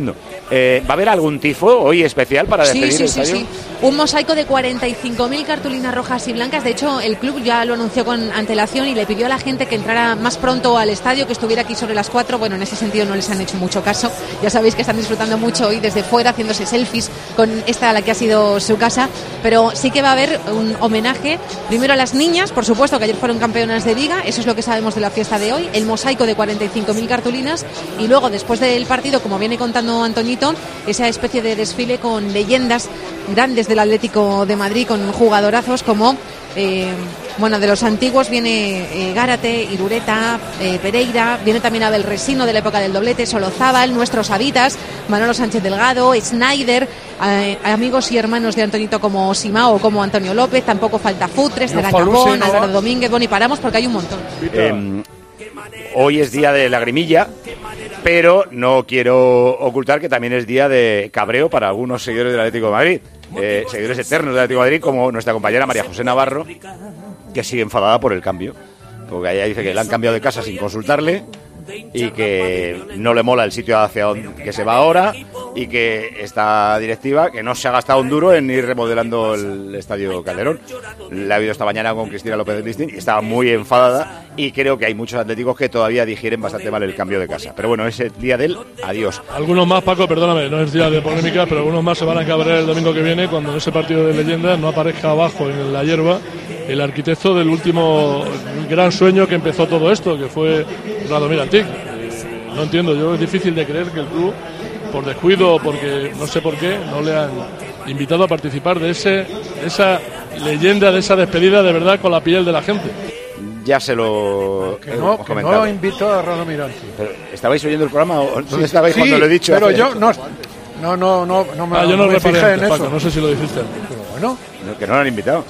¿Va a haber algún tifo hoy especial para despedir el estadio? Sí. Un mosaico de 45.000 cartulinas rojas y blancas. De hecho, el club ya lo anunció con antelación y le pidió a la gente que entrara más pronto al estadio, que estuviera aquí sobre las 4. Bueno, en ese sentido no les han hecho mucho caso. Ya sabéis que están disfrutando mucho hoy desde fuera, haciéndose selfies con esta, la que ha sido su casa. Pero sí que va a haber un homenaje, primero a las niñas, por supuesto, que ayer fueron campeonas de liga. Eso es lo que sabemos de la fiesta de hoy. El mosaico de 45.000 cartulinas. Y luego, después del partido, como viene contando Antoñito, esa especie de desfile con leyendas grandes del Atlético de Madrid, con jugadorazos como de los antiguos viene Gárate, Irureta, Pereira, viene también Abel Resino de la época del doblete, Solozábal, nuestros Habitas, Manolo Sánchez Delgado, Snyder, amigos y hermanos de Antonito como Simao, como Antonio López, tampoco falta Futres, Taracapón, Álvaro Domínguez. Bueno, y paramos porque hay un montón. Hoy es día de lagrimilla, pero no quiero ocultar que también es día de cabreo para algunos seguidores del Atlético de Madrid, seguidores eternos del Atlético de Madrid, como nuestra compañera María José Navarro, que sigue enfadada por el cambio, porque ella dice que le han cambiado de casa sin consultarle y que no le mola el sitio hacia donde que se va ahora, y que esta directiva que no se ha gastado un duro en ir remodelando el Estadio Calderón. La he oído esta mañana con Cristina López de Listín y estaba muy enfadada, y creo que hay muchos atléticos que todavía digieren bastante mal el cambio de casa. Pero bueno, es el día del adiós. Algunos más, Paco, perdóname, no es día de polémica, pero algunos más se van a cabrear el domingo que viene cuando en ese partido de leyenda no aparezca abajo en la hierba el arquitecto del último gran sueño que empezó todo esto, que fue Radomir Antic. No entiendo, yo es difícil de creer que el club, por descuido o porque no sé por qué, no le han invitado a participar de esa leyenda, de esa despedida de verdad con la piel de la gente. Ya se lo hemos comentado. No invitó a Radomir Antic. ¿Estabais oyendo el programa o dónde estabais cuando lo he dicho? Pero yo no me fijé en eso. No sé si lo dijiste. Pero bueno. Que no lo han invitado.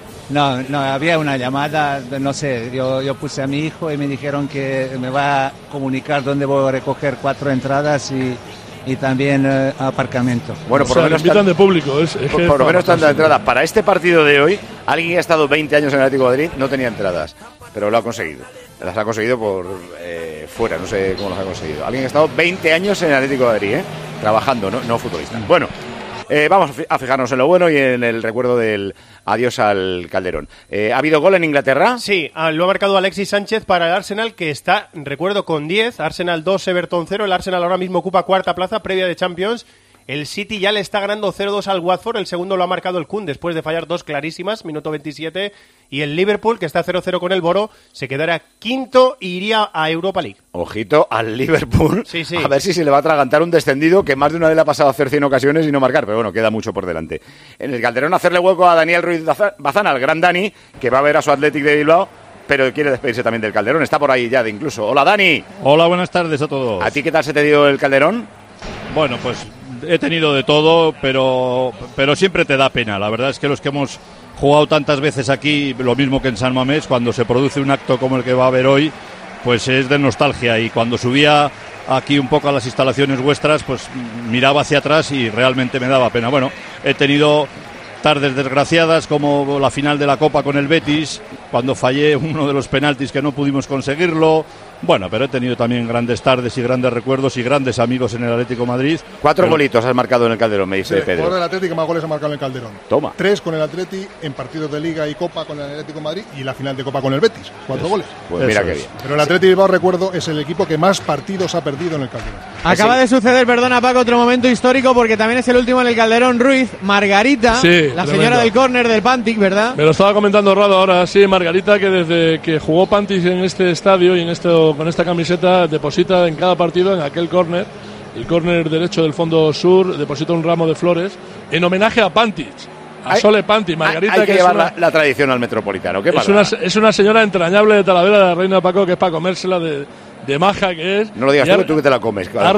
No, había una llamada, no sé, yo puse a mi hijo y me dijeron que me va a comunicar dónde voy a recoger 4 entradas y también aparcamiento. Bueno, por lo menos invitan de público. Por lo menos están de entradas. Para este partido de hoy, alguien que ha estado 20 años en el Atlético de Madrid no tenía entradas, pero lo ha conseguido. Las ha conseguido por fuera, no sé cómo las ha conseguido. Alguien que ha estado 20 años en el Atlético de Madrid, trabajando, no futbolista. Bueno. Vamos a fijarnos en lo bueno y en el recuerdo del adiós al Calderón. ¿Ha habido gol en Inglaterra? Sí, lo ha marcado Alexis Sánchez para el Arsenal, que está, recuerdo, con 10. Arsenal 2, Everton 0. El Arsenal ahora mismo ocupa cuarta plaza, previa de Champions. El City ya le está ganando 0-2 al Watford. El segundo lo ha marcado el Kun después de fallar 2 clarísimas, minuto 27. Y el Liverpool, que está 0-0 con el Boro, se quedará quinto e iría a Europa League. Ojito al Liverpool. Sí. A ver si se le va a atragantar un descendido que más de una vez le ha pasado a hacer 100 ocasiones y no marcar. Pero bueno, queda mucho por delante. En el Calderón, hacerle hueco a Daniel Ruiz Bazán, al gran Dani, que va a ver a su Athletic de Bilbao, pero quiere despedirse también del Calderón. Está por ahí ya incluso. Hola, Dani. Hola, buenas tardes a todos. ¿A ti qué tal se te dio el Calderón? Bueno, pues he tenido de todo, pero siempre te da pena. La verdad es que los que hemos jugado tantas veces aquí, lo mismo que en San Mamés, cuando se produce un acto como el que va a haber hoy, pues es de nostalgia. Y cuando subía aquí un poco a las instalaciones vuestras, pues miraba hacia atrás y realmente me daba pena. Bueno, he tenido tardes desgraciadas como la final de la Copa con el Betis, cuando fallé uno de los penaltis que no pudimos conseguirlo. Bueno, pero he tenido también grandes tardes y grandes recuerdos y grandes amigos en el Atlético de Madrid. 4 golitos has marcado en el Calderón, me dice Pedro. El jugador del Atlético más goles ha marcado en el Calderón. Toma. 3 con el Atlético en partidos de Liga y Copa con el Atlético de Madrid, y la final de Copa con el Betis. 4 goles. Pues mira qué bien. Pero el Atlético Bilbao, recuerdo, es el equipo que más partidos ha perdido en el Calderón. Acaba de suceder, perdona Paco, otro momento histórico, porque también es el último en el Calderón. Ruiz, Margarita, la señora del córner del Pantic, ¿verdad? Me lo estaba comentando Rado ahora, sí, Margarita, que desde que jugó Pantic en este estadio y con esta camiseta, deposita en cada partido, en aquel córner, el córner derecho del fondo sur, deposita un ramo de flores en homenaje a Pantic, a Sole Pantic. Margarita, hay que llevar la tradición al Metropolitano. ¿Qué es una señora entrañable de Talavera de la Reina, Paco, que es para comérsela de maja que es. No lo digas tú que te la comes. Ha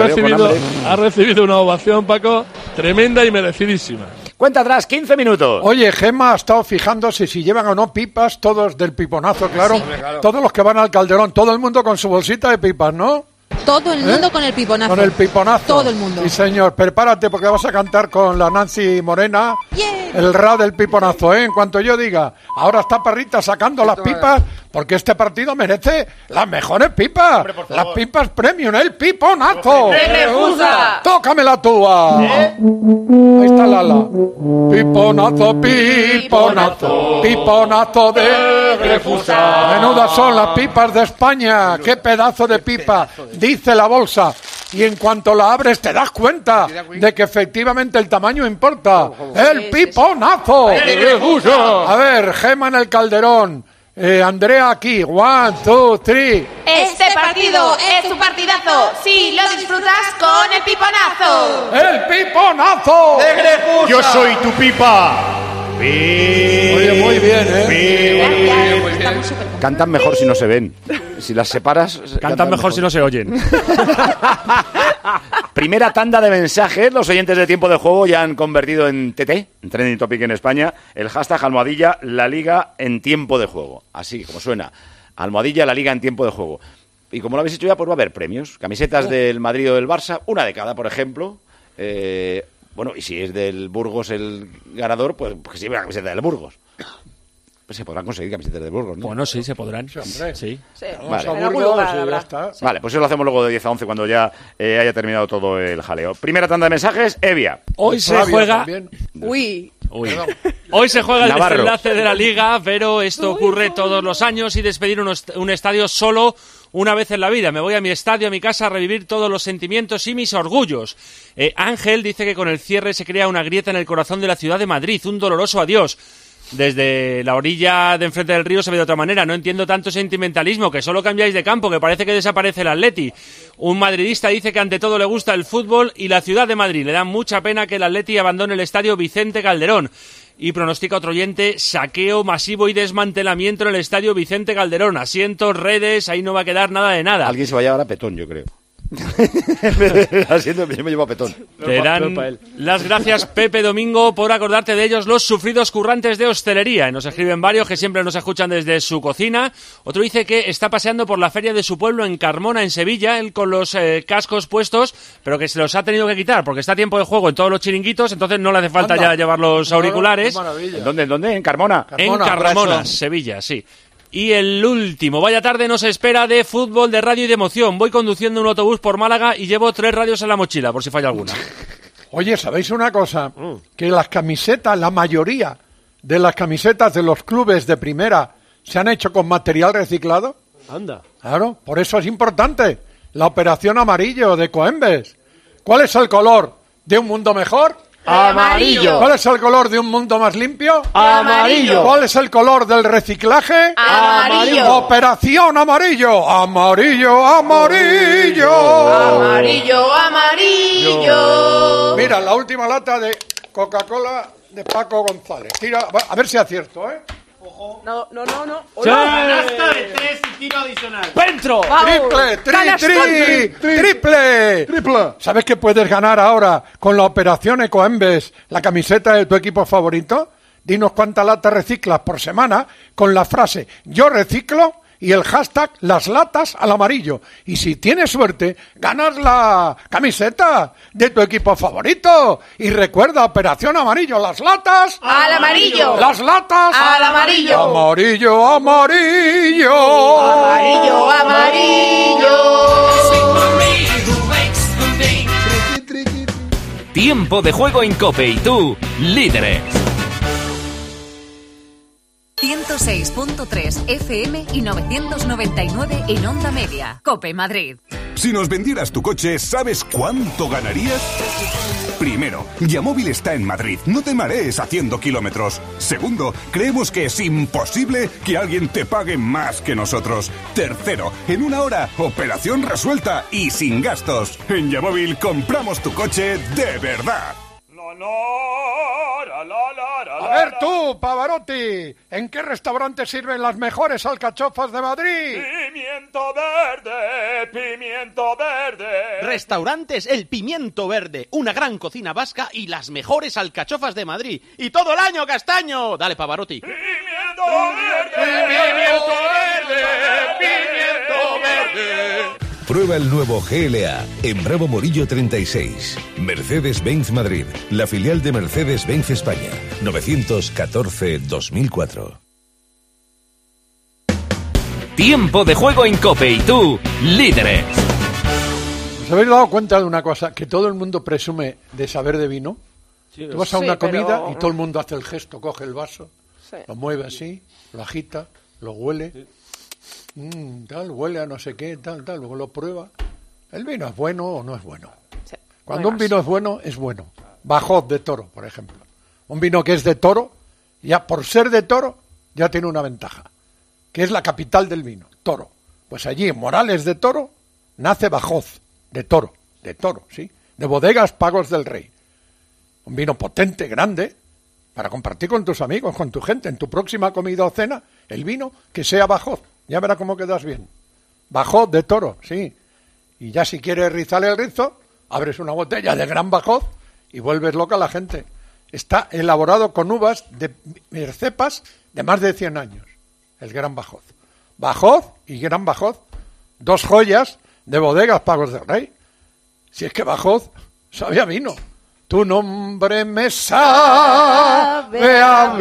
recibido una ovación, Paco, tremenda y merecidísima. Cuenta atrás, 15 minutos. Oye, Gemma ha estado fijándose si llevan o no pipas, todos del piponazo, claro. Sí. Todos los que van al Calderón, todo el mundo con su bolsita de pipas, ¿no? Todo el mundo con el piponazo. Con el piponazo. Todo el mundo. Sí, señor. Prepárate porque vas a cantar con la Nancy Morena el ra del piponazo, ¿eh? En cuanto yo diga. Ahora está Parrita sacando las pipas porque este partido merece las mejores pipas. Hombre, las pipas premium, el piponazo. ¡De Refusa! ¡Tócame la tuya! Ahí está Lala. Piponazo, piponazo, piponazo de Refusa. Menudas son las pipas de España. ¡Qué pedazo de pipa! Dice la bolsa. Y en cuanto la abres te das cuenta de que efectivamente el tamaño importa. ¡El piponazo! A ver, Gema en el Calderón. Andrea aquí. 1, 2, 3. Este partido es un partidazo si lo disfrutas con el piponazo. ¡El piponazo! Yo soy tu pipa. Oye, muy bien, ¿eh? Cantan mejor si no se ven. Si las separas... Cantan mejor si no se oyen. Primera tanda de mensajes. Los oyentes de Tiempo de Juego ya han convertido en TT, en Trending Topic en España, el hashtag almohadilla la liga en tiempo de juego. Así como suena. Almohadilla la liga en tiempo de juego. Y como lo habéis hecho ya, pues va a haber premios. Camisetas del Madrid o del Barça, una de cada, por ejemplo. Bueno, y si es del Burgos el ganador, pues que se lleve la camiseta del Burgos. Pues se podrán conseguir camisetas de Burgos, ¿no? Bueno, sí, se podrán. Sí. Vale. En algún lugar habrá. Sí. Vale, pues eso lo hacemos luego de 10 a 11 cuando ya haya terminado todo el jaleo. Primera tanda de mensajes, Evia. Hoy se juega... Uy. Hoy se juega el Navarro. desenlace de la Liga, pero esto ocurre todos los años y despedir un estadio solo una vez en la vida. Me voy a mi estadio, a mi casa, a revivir todos los sentimientos y mis orgullos. Ángel dice que con el cierre se crea una grieta en el corazón de la ciudad de Madrid, un doloroso adiós. Desde la orilla de enfrente del río se ve de otra manera. No entiendo tanto sentimentalismo, que solo cambiáis de campo, que parece que desaparece el Atleti. Un madridista dice que ante todo le gusta el fútbol y la ciudad de Madrid. Le da mucha pena que el Atleti abandone el estadio Vicente Calderón. Y pronostica otro oyente, saqueo masivo y desmantelamiento en el estadio Vicente Calderón. Asientos, redes, ahí no va a quedar nada de nada. Alguien se va a llevar a Petón, yo creo. Asiento, yo me llevo a Petón. Te dan las gracias, Pepe Domingo, por acordarte de ellos, los sufridos currantes de hostelería. Y nos escriben varios que siempre nos escuchan desde su cocina. Otro dice que está paseando por la feria de su pueblo en Carmona, en Sevilla, él con los cascos puestos, pero que se los ha tenido que quitar porque está a tiempo de juego en todos los chiringuitos, entonces no le hace falta ya llevar los auriculares. ¿Dónde? ¿En Carmona? En Carmona, Sevilla, sí. Y el último, vaya tarde nos espera de fútbol, de radio y de emoción. Voy conduciendo un autobús por Málaga y llevo 3 radios en la mochila, por si falla alguna. Oye, ¿sabéis una cosa? Que las camisetas, la mayoría de las camisetas de los clubes de primera se han hecho con material reciclado. Anda. Claro, por eso es importante la operación amarillo de Coembes. ¿Cuál es el color de un mundo mejor? Amarillo. ¿Cuál es el color de un mundo más limpio? Amarillo. ¿Cuál es el color del reciclaje? Amarillo. Operación amarillo. Amarillo, amarillo. Amarillo, amarillo. Mira, la última lata de Coca-Cola de Paco González. Tira, a ver si acierto, ¿eh? No. Canasta de 3 y tiro adicional. ¡Pentro! ¡Triple! ¿Sabes que puedes ganar ahora con la operación Ecoembes la camiseta de tu equipo favorito? Dinos cuántas latas reciclas por semana con la frase yo reciclo y el hashtag las latas al amarillo. Y si tienes suerte, ganas la camiseta de tu equipo favorito. Y recuerda, operación amarillo, las latas al amarillo. Las latas al amarillo. Amarillo, amarillo. Amarillo, amarillo. Tiempo de juego en COPE y tú, líderes. 106.3 FM y 999 en Onda Media. COPE Madrid. Si nos vendieras tu coche, ¿sabes cuánto ganarías? Primero, Yamóvil está en Madrid. No te marees haciendo kilómetros. Segundo, creemos que es imposible que alguien te pague más que nosotros. Tercero, en 1 hora, operación resuelta y sin gastos. En Yamóvil compramos tu coche de verdad. A ver tú, Pavarotti, ¿en qué restaurante sirven las mejores alcachofas de Madrid? Pimiento verde. Restaurantes El Pimiento Verde, una gran cocina vasca y las mejores alcachofas de Madrid. ¡Y todo el año, Castaño! Dale, Pavarotti. Pimiento verde. Prueba el nuevo GLA en Bravo Morillo 36. Mercedes-Benz Madrid, la filial de Mercedes-Benz España. 914-2004. Tiempo de juego en COPE y tú, líderes. ¿Os habéis dado cuenta de una cosa? Que todo el mundo presume de saber de vino. Tú vas a una comida y todo el mundo hace el gesto, coge el vaso, lo mueve así, lo agita, lo huele, tal, huele a no sé qué, tal, luego lo prueba. ¿El vino es bueno o no es bueno? Sí. Cuando un vino es bueno. Bajós de Toro, por ejemplo. Un vino que es de Toro, ya por ser de Toro, ya tiene una ventaja, que es la capital del vino, Toro. Pues allí, en Morales de Toro, nace Bajós de Toro, ¿sí? De Bodegas Pagos del Rey. Un vino potente, grande, para compartir con tus amigos, con tu gente, en tu próxima comida o cena, el vino que sea Bajós. Ya verás cómo quedas bien. Bajós de Toro, sí. Y ya si quieres rizarle el rizo, abres una botella de Gran Bajós y vuelves loca a la gente. Está elaborado con uvas de cepas de más de 100 años, el Gran Bajós. Bajós y Gran Bajós, dos joyas de Bodegas Pagos del Rey. Si es que Bajós sabía vino. Tu nombre me sabe a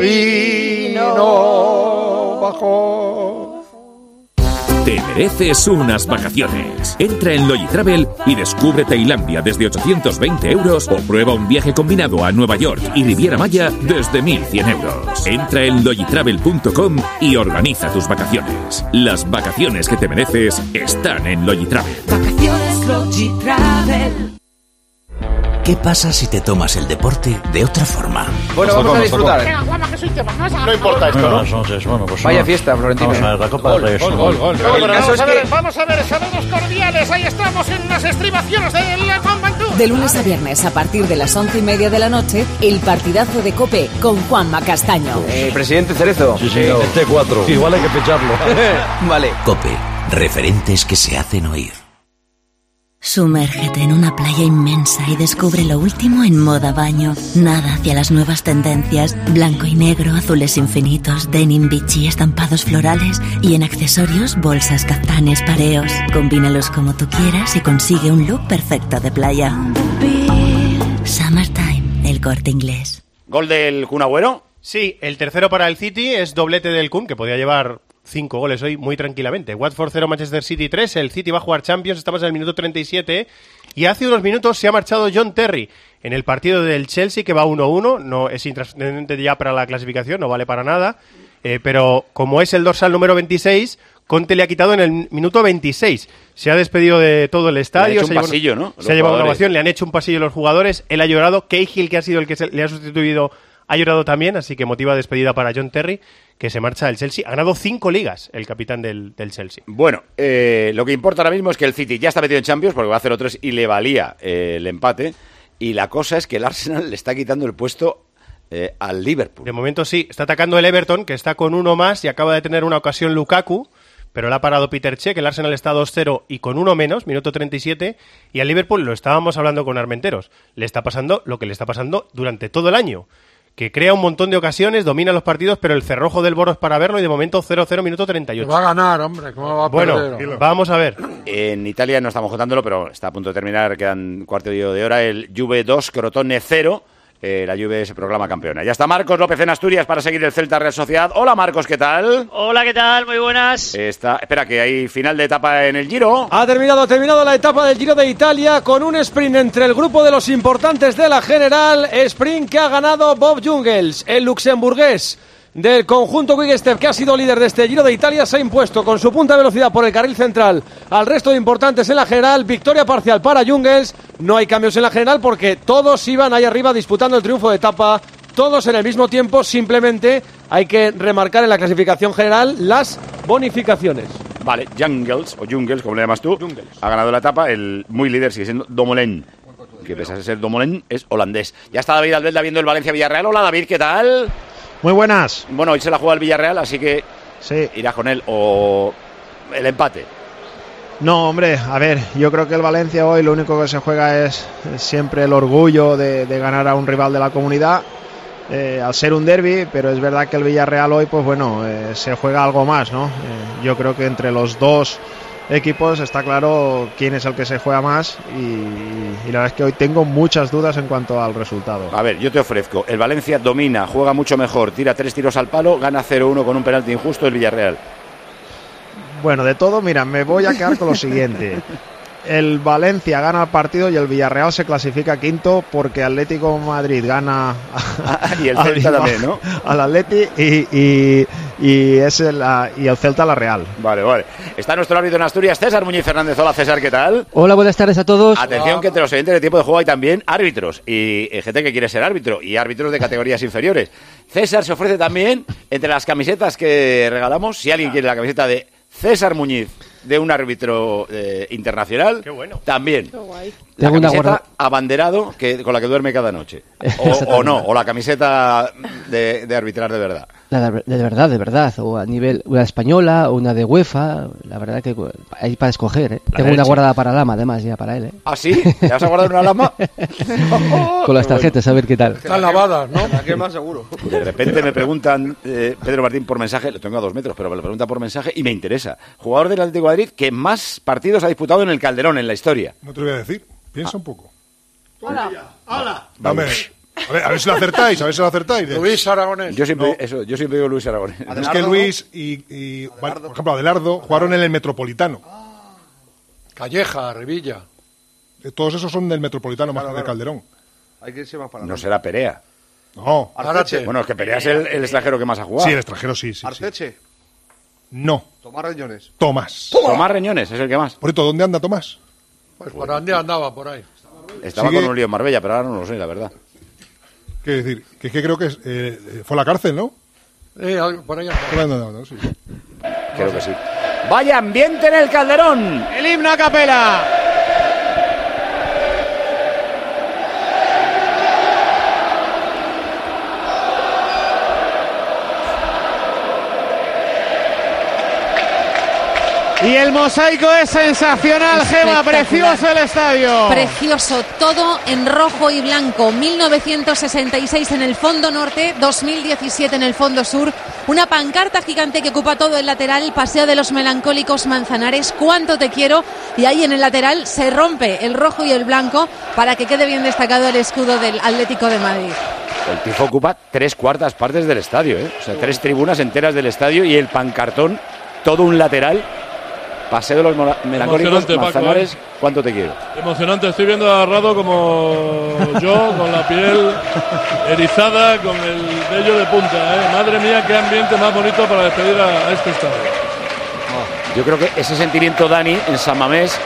vino, Bajós. Te mereces unas vacaciones. Entra en Logitravel y descubre Tailandia desde 820 euros o prueba un viaje combinado a Nueva York y Riviera Maya desde 1.100 euros. Entra en logitravel.com y organiza tus vacaciones. Las vacaciones que te mereces están en Logitravel. Vacaciones Logitravel. ¿Qué pasa si te tomas el deporte de otra forma? Bueno, vamos a disfrutar. Venga, Juanma, que soy tema. No importa esto, ¿no? Entonces, bueno, pues Vaya fiesta, Florentino. Vamos a ver, la Copa del Rey. Vamos a ver, saludos cordiales. Ahí estamos en las estribaciones de la Juan Bantú. De lunes a viernes, a partir de las 11:30 de la noche, el partidazo de COPE con Juanma Castaño. Presidente Cerezo. Sí, señor. Este 4. Igual hay que ficharlo. Vale. COPE, referentes que se hacen oír. Sumérgete en una playa inmensa y descubre lo último en moda baño. Nada hacia las nuevas tendencias. Blanco y negro, azules infinitos, denim, bichi, estampados florales y en accesorios, bolsas, caftanes, pareos. Combínalos como tú quieras y consigue un look perfecto de playa. Summertime, El Corte Inglés. ¿Gol del Kun Agüero? Sí, el tercero para el City es doblete del Kun, que podía llevar 5 goles hoy muy tranquilamente. Watford 0, Manchester City 3. El City va a jugar Champions. Estamos en el minuto 37. Y hace unos minutos se ha marchado John Terry en el partido del Chelsea, que va 1-1. No es intrascendente ya para la clasificación, no vale para nada. Pero como es el dorsal número 26, Conte le ha quitado en el minuto 26. Se ha despedido de todo el estadio. Le han hecho un pasillo, ¿no? Se ha llevado una ovación, le han hecho un pasillo los jugadores. Él ha llorado. Cahill, que ha sido el que le ha sustituido, ha llorado también. Así que motiva despedida para John Terry, que se marcha del Chelsea. Ha ganado 5 ligas el capitán del Chelsea. Bueno, lo que importa ahora mismo es que el City ya está metido en Champions porque va a 0-3 y le valía el empate. Y la cosa es que el Arsenal le está quitando el puesto al Liverpool. De momento sí, está atacando el Everton, que está con uno más y acaba de tener una ocasión Lukaku, pero la ha parado Peter Cech. El Arsenal está 2-0 y con uno menos, minuto 37. Y al Liverpool, lo estábamos hablando con Armenteros, le está pasando lo que le está pasando durante todo el año, que crea un montón de ocasiones, domina los partidos, pero el cerrojo del Boros para verlo, y de momento 0-0, minuto 38. Va a ganar, hombre, ¿cómo va a perder? Bueno, vamos a ver. En Italia no estamos contándolo, pero está a punto de terminar, quedan cuarto de hora, el Juve 2, Crotone 0. La Juve se proclama campeona. Ya está Marcos López en Asturias para seguir el Celta Real Sociedad. Hola Marcos, ¿qué tal? Hola, ¿qué tal? Muy buenas. Espera, que hay final de etapa en el Giro. Ha terminado la etapa del Giro de Italia con un sprint entre el grupo de los importantes de la general. Sprint que ha ganado Bob Jungels, el luxemburgués del conjunto Quick-Step, que ha sido líder de este Giro de Italia. Se ha impuesto con su punta de velocidad por el carril central al resto de importantes en la general. Victoria parcial para Jungels. No hay cambios en la general porque todos iban ahí arriba disputando el triunfo de etapa, todos en el mismo tiempo. Simplemente hay que remarcar en la clasificación general las bonificaciones. Vale, Jungels, o Jungels, como le llamas tú, ha ganado la etapa. El muy líder sigue siendo Dumoulin, que pese a ser Dumoulin es holandés. Ya está David Albelda viendo el Valencia-Villarreal. Hola David, ¿qué tal? Muy buenas. Bueno, hoy se la juega el Villarreal, así que sí, irás con él o el empate. No, hombre, a ver, yo creo que el Valencia hoy lo único que se juega es siempre el orgullo de ganar a un rival de la comunidad, al ser un derbi, pero es verdad que el Villarreal hoy, pues bueno, se juega algo más, ¿no? Yo creo que entre los dos equipos está claro quién es el que se juega más y la verdad es que hoy tengo muchas dudas en cuanto al resultado. A ver, yo te ofrezco, el Valencia domina, juega mucho mejor, tira 3 tiros al palo, gana 0-1 con un penalti injusto el Villarreal. Bueno, de todo, mira, me voy a quedar con lo siguiente. El Valencia gana el partido y el Villarreal se clasifica quinto porque Atlético Madrid gana y el Celta también, ¿no? Al Atleti y el Celta a la Real. Vale. Está nuestro árbitro en Asturias, César Muñiz Fernández. Hola, César, ¿qué tal? Hola, buenas tardes a todos. Atención, que entre los oyentes de Tiempo de Juego hay también árbitros y gente que quiere ser árbitro y árbitros de categorías inferiores. César se ofrece también entre las camisetas que regalamos, si alguien quiere la camiseta de César Muñiz, de un árbitro internacional. Qué bueno. También. Qué guay. La camiseta abanderado con la que duerme cada noche. O no, o la camiseta de arbitrar de verdad. De verdad. O a nivel una española o una de UEFA. La verdad que hay para escoger, ¿eh? Tengo una guardada para Lama, además, ya para él, ¿eh? ¿Ah, sí? ¿Te vas a guardar una Lama? Con las tarjetas, a ver qué tal. Están lavadas, ¿no? ¿A qué más seguro? De repente me preguntan, Pedro Martín por mensaje, lo tengo a 2 metros, pero me lo pregunta por mensaje y me interesa. Jugador del Atlético de Madrid que más partidos ha disputado en el Calderón en la historia. No te lo voy a decir. Piensa un poco. Hola. Dame. A ver si lo acertáis. Luis Aragonés. Yo siempre digo Luis Aragonés. Es que Luis y por ejemplo, Adelardo jugaron en el Metropolitano. Calleja, Revilla. Todos esos son del Metropolitano, más del Calderón. Hay que irse más para No será Perea. No. Arceche. Bueno, es que Perea es el extranjero que más ha jugado. Sí, el extranjero sí. Arceche. No. Tomás Reñones. Tomás Reñones es el que más. Por cierto, ¿dónde anda Tomás? Pues por dónde andaba, por ahí. Estaba con un lío en Marbella, pero ahora no lo sé, la verdad. Quiero decir, que creo que fue a la cárcel, ¿no? Por ahí no, sí. Creo que sí. ¡Vaya ambiente en el Calderón! El himno a capela. Y el mosaico es sensacional, Gema, precioso el estadio. Precioso, todo en rojo y blanco. 1966 en el fondo norte, 2017 en el fondo sur. Una pancarta gigante que ocupa todo el lateral, Paseo de los Melancólicos Manzanares, cuánto te quiero. Y ahí en el lateral se rompe el rojo y el blanco para que quede bien destacado el escudo del Atlético de Madrid. El tifo ocupa 3/4 partes del estadio, ¿eh? O sea, 3 tribunas enteras del estadio y el pancartón, todo un lateral. Paseo de los Melancólicos Manzanares, Paco, ¿cuánto te quiero? Emocionante, estoy viendo a Rado como yo, con la piel erizada, con el vello de punta, ¿eh? Madre mía, qué ambiente más bonito para despedir a este estadio. Yo creo que ese sentimiento, Dani, en San Mamés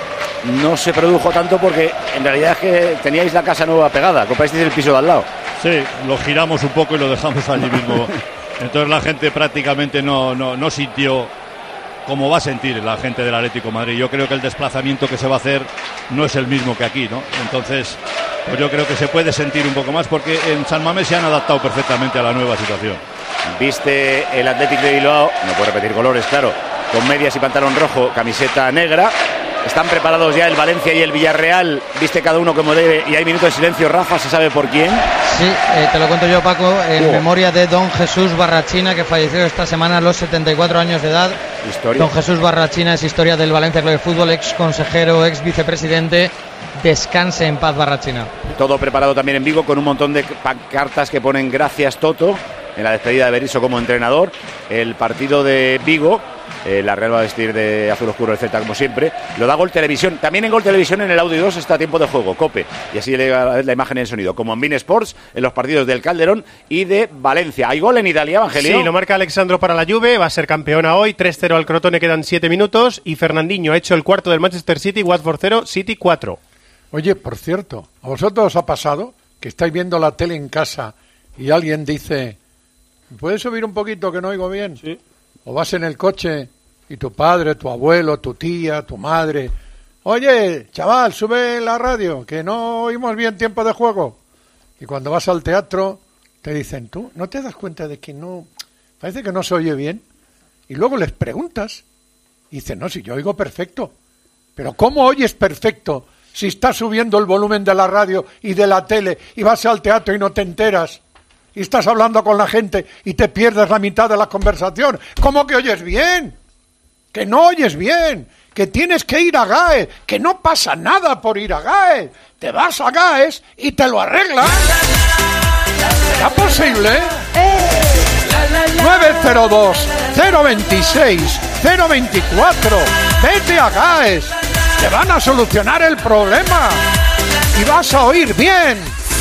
no se produjo tanto porque en realidad es que teníais la casa nueva pegada, comprasteis el piso de al lado. Sí, lo giramos un poco y lo dejamos allí mismo. Entonces la gente prácticamente no sintió como va a sentir la gente del Atlético de Madrid. Yo creo que el desplazamiento que se va a hacer no es el mismo que aquí, ¿no? Entonces, pues yo creo que se puede sentir un poco más porque en San Mamés se han adaptado perfectamente a la nueva situación. Viste el Atlético de Bilbao, no puedo repetir colores, claro, con medias y pantalón rojo, camiseta negra. Están preparados ya el Valencia y el Villarreal. Viste cada uno como debe y hay minutos de silencio. Rafa, ¿se sabe por quién? Sí, te lo cuento yo, Paco, en memoria de don Jesús Barrachina, que falleció esta semana a los 74 años de edad. Historia. Don Jesús Barrachina es historia del Valencia Club de Fútbol, ex consejero, ex vicepresidente. Descanse en paz, Barrachina. Todo preparado también en Vigo con un montón de pancartas que ponen gracias Toto en la despedida de Berizzo como entrenador. El partido de Vigo, la Real va a vestir de azul oscuro el Celta como siempre. Lo da Gol Televisión. También en Gol Televisión en el Audio 2 está Tiempo de Juego, COPE. Y así llega la imagen y el sonido. Como en Bein Sports, en los partidos del Calderón y de Valencia. ¿Hay gol en Italia, Evangelio? Sí, lo marca Alexandro para la Juve. Va a ser campeona hoy. 3-0 al Crotone, quedan 7 minutos. Y Fernandinho ha hecho el cuarto del Manchester City. Watford 0, City 4. Oye, por cierto, ¿a vosotros os ha pasado que estáis viendo la tele en casa y alguien dice, ¿puedes subir un poquito que no oigo bien? Sí. O vas en el coche y tu padre, tu abuelo, tu tía, tu madre, oye, chaval, sube la radio, que no oímos bien Tiempo de Juego. Y cuando vas al teatro te dicen, ¿tú no te das cuenta de que no, parece que no se oye bien? Y luego les preguntas y dicen, no, si yo oigo perfecto. Pero ¿cómo oyes perfecto si estás subiendo el volumen de la radio y de la tele y vas al teatro y no te enteras? Y estás hablando con la gente y te pierdes la mitad de la conversación. ¿Cómo que oyes bien? Que no oyes bien, que tienes que ir a GAES, que no pasa nada por ir a GAES. Te vas a GAES y te lo arreglan. ¿Será posible? 902 026 024. Vete a GAES. Te van a solucionar el problema y vas a oír bien.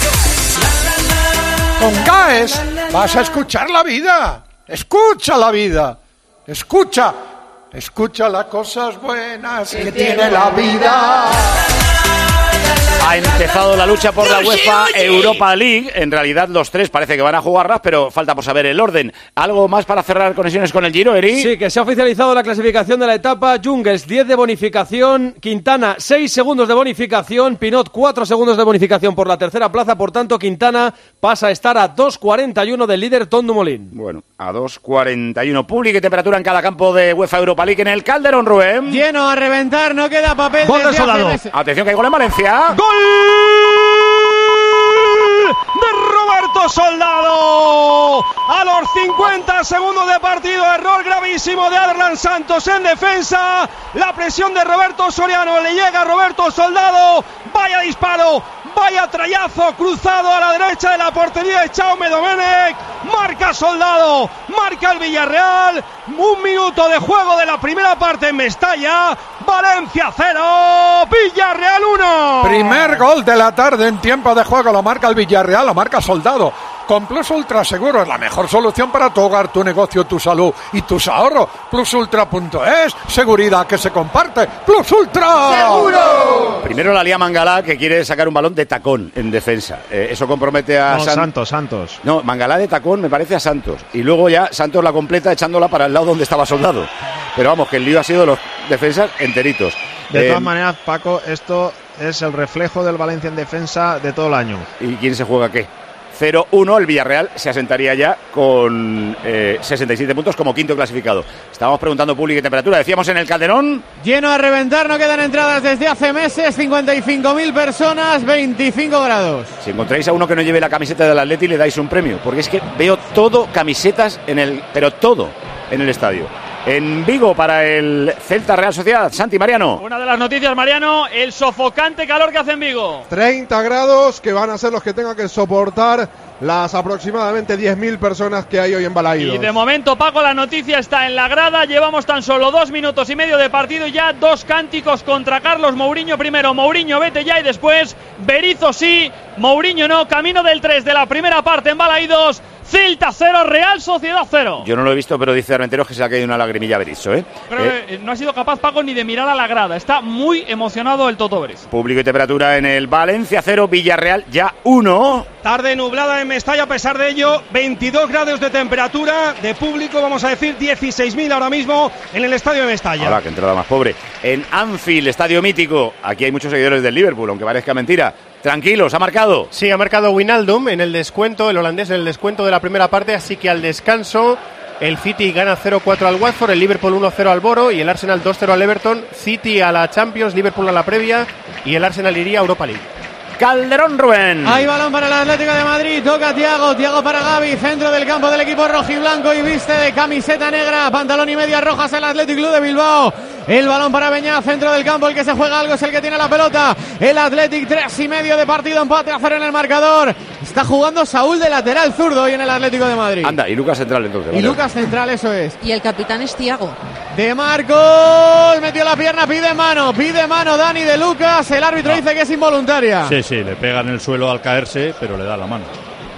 Con GAES vas a escuchar la vida. Escucha la vida. Escucha las cosas buenas que tiene la vida. Ha empezado la lucha por la UEFA Europa League. En realidad los tres parece que van a jugarlas, pero falta por saber el orden. ¿Algo más para cerrar conexiones con el Giro, Eri? Sí, que se ha oficializado la clasificación de la etapa. Jungels 10 de bonificación, Quintana 6 segundos de bonificación, Pinot 4 segundos de bonificación por la tercera plaza. Por tanto, Quintana pasa a estar a 2.41 del líder Tom Dumoulin. Bueno, a 2.41. Público y temperatura en cada campo de UEFA Europa League en el Calderón, Rubén. Lleno a reventar, no queda papel. Gol de Soldado. Atención que hay gol en Valencia. ¡Gol! De Roberto Soldado a los 50 segundos de partido. Error gravísimo de Adrián Santos en defensa. La presión de Roberto Soriano, le llega a Roberto Soldado. Vaya disparo, vaya trayazo cruzado a la derecha de la portería de Jaume Domenech. Marca Soldado, marca el Villarreal. 1 minuto de juego de la primera parte en Mestalla. Valencia 0, Villarreal 1. Primer gol de la tarde en tiempo de juego. Lo marca el Villarreal, lo marca Soldado. Con Plus Ultra Seguro es la mejor solución para tu hogar, tu negocio, tu salud y tus ahorros. PlusUltra.es, seguridad que se comparte. ¡Plus Ultra! ¡Seguro! Primero la lía Mangalá, que quiere sacar un balón de tacón en defensa. Eso compromete a Santos. No, Mangalá de tacón me parece a Santos. Y luego ya Santos la completa echándola para el lado donde estaba Soldado. Pero vamos, que el lío ha sido de los defensas enteritos. De todas maneras, Paco, esto es el reflejo del Valencia en defensa de todo el año. ¿Y quién se juega qué? 0-1, el Villarreal se asentaría ya con 67 puntos como quinto clasificado. Estábamos preguntando público y temperatura, decíamos en el Calderón. Lleno a reventar, no quedan entradas desde hace meses, 55.000 personas, 25 grados. Si encontráis a uno que no lleve la camiseta del Atleti, le dais un premio, porque es que veo todo camisetas pero todo en el estadio. En Vigo para el Celta Real Sociedad, Santi Mariano. Una de las noticias, Mariano, el sofocante calor que hace en Vigo. 30 grados que van a ser los que tengan que soportar las aproximadamente 10.000 personas que hay hoy en Balaídos. Y de momento, Paco, la noticia está en la grada. Llevamos tan solo 2 minutos y medio de partido y ya 2 cánticos contra Carlos Mourinho. Primero, Mourinho, vete ya, y después, Berizzo sí, Mourinho no. Camino del 3 de la primera parte en Balaídos. Celta 0, Real Sociedad 0. Yo no lo he visto, pero dice Armenteros que se le ha caído una lagrimilla a Berizzo, ¿eh? Creo que no ha sido capaz, Paco, ni de mirar a la grada. Está muy emocionado el Toto Berizzo. Público y temperatura en el Valencia 0, Villarreal ya 1. Tarde nublada en Mestalla, a pesar de ello, 22 grados de temperatura. De público, vamos a decir, 16.000 ahora mismo en el estadio de Mestalla. Hola, que entrada más pobre. En Anfield, estadio mítico. Aquí hay muchos seguidores del Liverpool, aunque parezca mentira. Tranquilos, ¿ha marcado? Sí, ha marcado Wijnaldum en el descuento, el holandés en el descuento de la primera parte, así que al descanso el City gana 0-4 al Watford, el Liverpool 1-0 al Boro y el Arsenal 2-0 al Everton, City a la Champions, Liverpool a la previa y el Arsenal iría a Europa League. Calderón, Rubén. Hay balón para el Atlético de Madrid, toca Thiago para Gavi, centro del campo del equipo rojiblanco y viste de camiseta negra, pantalón y medias rojas el Athletic Club de Bilbao. El balón para Beñá, centro del campo, el que se juega algo es el que tiene la pelota. El Athletic, 3,5 de partido, empate a 0 en el marcador. Está jugando Saúl de lateral zurdo hoy en el Atlético de Madrid. Anda, y Lucas central entonces. Y Lucas central, eso es. Y el capitán es Thiago. De Marcos, metió la pierna, pide mano Dani de Lucas. El árbitro dice que es involuntaria. Sí, le pega en el suelo al caerse, pero le da la mano.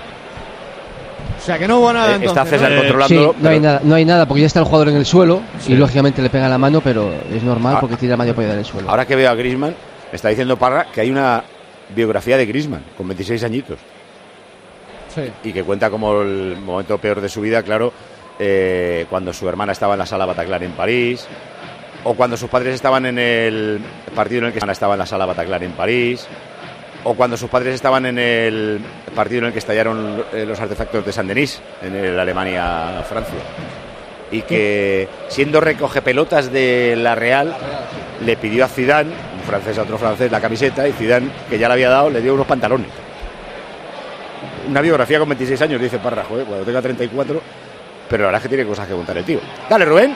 O sea que no hubo nada entonces. Está César controlándolo. Sí, no hay nada porque ya está el jugador en el suelo y lógicamente le pega la mano, pero es normal porque tira medio apoyada en el suelo. Ahora que veo a Griezmann, está diciendo Parra que hay una biografía de Griezmann con 26 añitos. Sí. Y que cuenta como el momento peor de su vida, claro, cuando su hermana estaba en la sala Bataclan en París, o cuando sus padres estaban en el partido en el que estaba en la sala Bataclan en París, o cuando sus padres estaban en el partido en el que estallaron los artefactos de Saint-Denis en el Alemania-Francia, y que siendo recogepelotas de la Real le pidió a Zidane, un francés a otro francés, la camiseta, y Zidane, que ya le había dado, le dio unos pantalones. Una biografía con 26 años, dice Parra, joder, cuando tenga 34, pero la verdad es que tiene cosas que contar el tío. Dale, Rubén.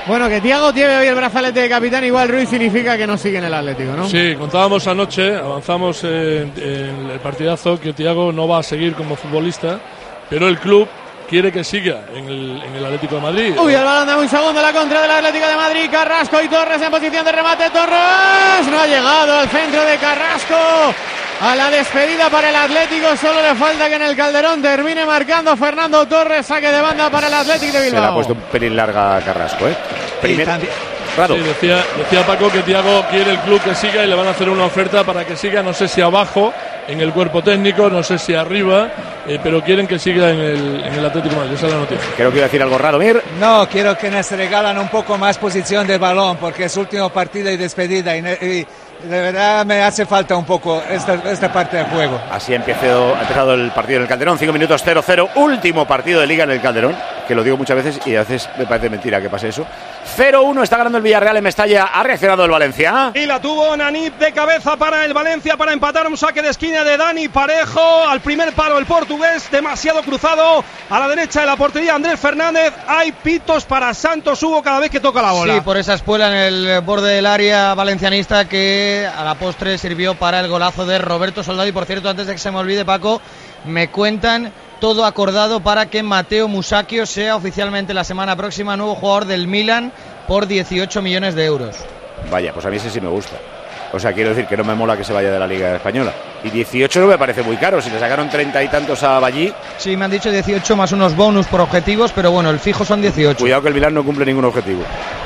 Bueno, que Thiago lleve hoy el brazalete de capitán igual Ruiz significa que no sigue en el Atlético, ¿no? Sí, contábamos anoche, avanzamos en el partidazo, que Thiago no va a seguir como futbolista, pero el club quiere que siga en el Atlético de Madrid. Uy, el balón da un segundo, la contra del Atlético de Madrid. Carrasco y Torres en posición de remate. Torres no ha llegado al centro de Carrasco. A la despedida para el Atlético, solo le falta que en el Calderón termine marcando Fernando Torres, saque de banda para el Atlético de Bilbao. Se le ha puesto un pelín larga a Carrasco, ¿eh? Claro. Sí, decía Paco que Thiago quiere el club que siga y le van a hacer una oferta para que siga, no sé si abajo en el cuerpo técnico, no sé si arriba, pero quieren que siga en el Atlético de Madrid. Esa es la noticia. Creo que iba a decir algo raro, Mir. No, quiero que nos regalan un poco más posición del balón porque es último partido y despedida y de verdad me hace falta un poco esta parte del juego. Así ha empezado el partido en el Calderón, 5 minutos 0-0, último partido de Liga en el Calderón, que lo digo muchas veces y a veces me parece mentira que pase eso. 0-1 está ganando el Villarreal en Mestalla, ha reaccionado el Valencia. Y la tuvo Nanit de cabeza para el Valencia para empatar, un saque de esquina de Dani Parejo, al primer palo el portugués, demasiado cruzado, a la derecha de la portería Andrés Fernández, hay pitos para Santos Hugo cada vez que toca la bola. Sí, por esa espuela en el borde del área valencianista que a la postre sirvió para el golazo de Roberto Soldado. Y por cierto, antes de que se me olvide, Paco, me cuentan todo acordado para que Mateo Musacchio sea oficialmente la semana próxima nuevo jugador del Milan por 18 millones de euros. Vaya, pues a mí ese sí me gusta. O sea, quiero decir que no me mola que se vaya de la Liga Española. Y 18 no me parece muy caro. Si le sacaron 30 y tantos a Ballí. Sí, me han dicho 18 más unos bonus por objetivos, pero bueno, el fijo son 18. Cuidado que el Milan no cumple ningún objetivo.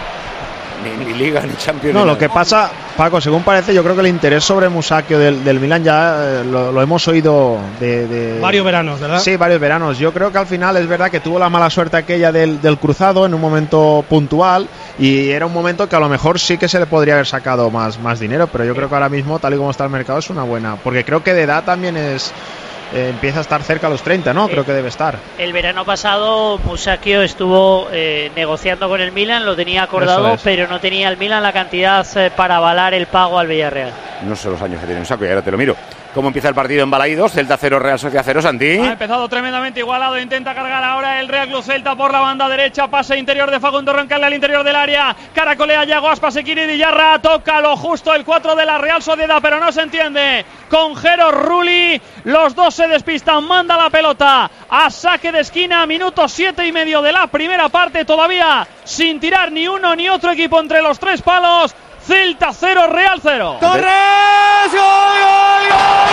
Ni Liga, ni Champions. No, lo que pasa, Paco, según parece, yo creo que el interés sobre Musacchio del Milan ya lo hemos oído de varios veranos, ¿verdad? Sí, varios veranos. Yo creo que al final es verdad que tuvo la mala suerte aquella del cruzado en un momento puntual y era un momento que a lo mejor sí que se le podría haber sacado más dinero, pero yo creo que ahora mismo, tal y como está el mercado, es una buena, porque creo que de edad también empieza a estar cerca a los 30, ¿no? Creo que debe estar. El verano pasado Musacchio estuvo negociando con el Milan, lo tenía acordado, pero no tenía el Milan la cantidad para avalar el pago al Villarreal. No sé los años que tiene Musacchio, y ahora te lo miro. ¿Cómo empieza el partido en Balaídos? Celta 0, Real Sociedad 0, Santi. Ha empezado tremendamente igualado, intenta cargar ahora el Real Club Celta por la banda derecha, pase interior de Facundo Roncalli al interior del área, caracolea Yago Aspas, Equiri Dillarra, toca lo justo el 4 de la Real Sociedad, pero no se entiende con Jero Rulli, los dos se despistan, manda la pelota a saque de esquina, minuto 7 y medio de la primera parte, todavía sin tirar ni uno ni otro equipo entre los tres palos. Celta 0, Real 0. ¡Torres! ¡Gol, gol,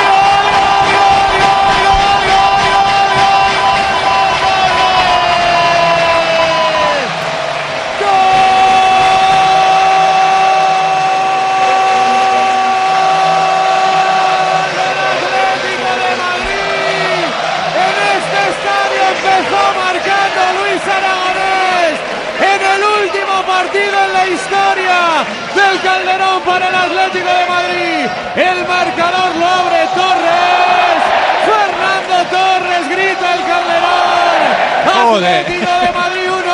partido en la historia del Calderón para el Atlético de Madrid. El marcador lo abre Torres. Fernando Torres grita el Calderón. Atlético de Madrid 1.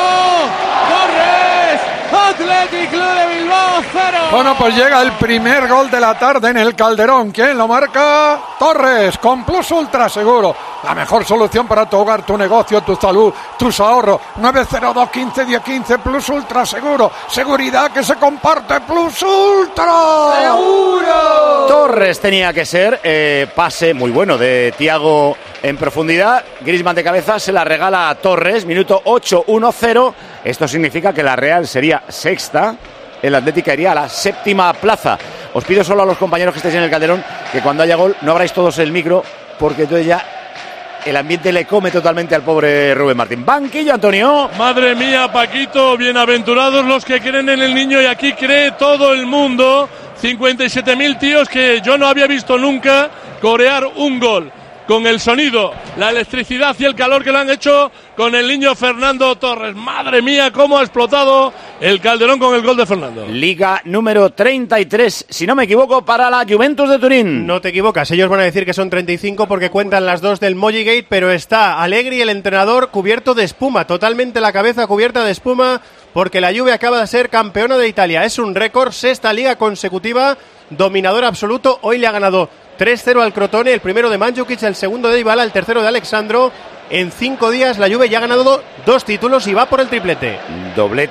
Torres. Atlético de Bilbao 0. Bueno, pues llega el primer gol de la tarde en el Calderón. ¿Quién lo marca? Torres, con Plus Ultra Seguro. La mejor solución para tu hogar, tu negocio, tu salud, tus ahorros. 902 15 10 15 Plus Ultra Seguro. Seguridad que se comparte. Plus Ultra Seguro. Torres tenía que ser pase muy bueno de Thiago en profundidad. Griezmann de cabeza se la regala a Torres. Minuto 8, 1-0. Esto significa que la Real sería sexta. El Atlético iría a la séptima plaza. Os pido solo a los compañeros que estéis en el Calderón que cuando haya gol no abráis todos el micro, porque entonces ya el ambiente le come totalmente al pobre Rubén Martín. Banquillo, Antonio. Madre mía, Paquito, bienaventurados los que creen en el niño, y aquí cree todo el mundo. 57.000 tíos que yo no había visto nunca corear un gol. Con el sonido, la electricidad y el calor que lo han hecho con el niño Fernando Torres. Madre mía, cómo ha explotado el Calderón con el gol de Fernando. Liga número 33, si no me equivoco, para la Juventus de Turín. No te equivocas, ellos van a decir que son 35 porque cuentan las dos del Molligate, pero está Allegri, el entrenador, cubierto de espuma, totalmente la cabeza cubierta de espuma, porque la Juve acaba de ser campeona de Italia. Es un récord, sexta liga consecutiva, dominador absoluto. Hoy le ha ganado 3-0 al Crotone, el primero de Mandzukic, el segundo de Dybala, el tercero de Alexandro. En 5 días la Juve ya ha ganado 2 títulos y va por el triplete. Doblete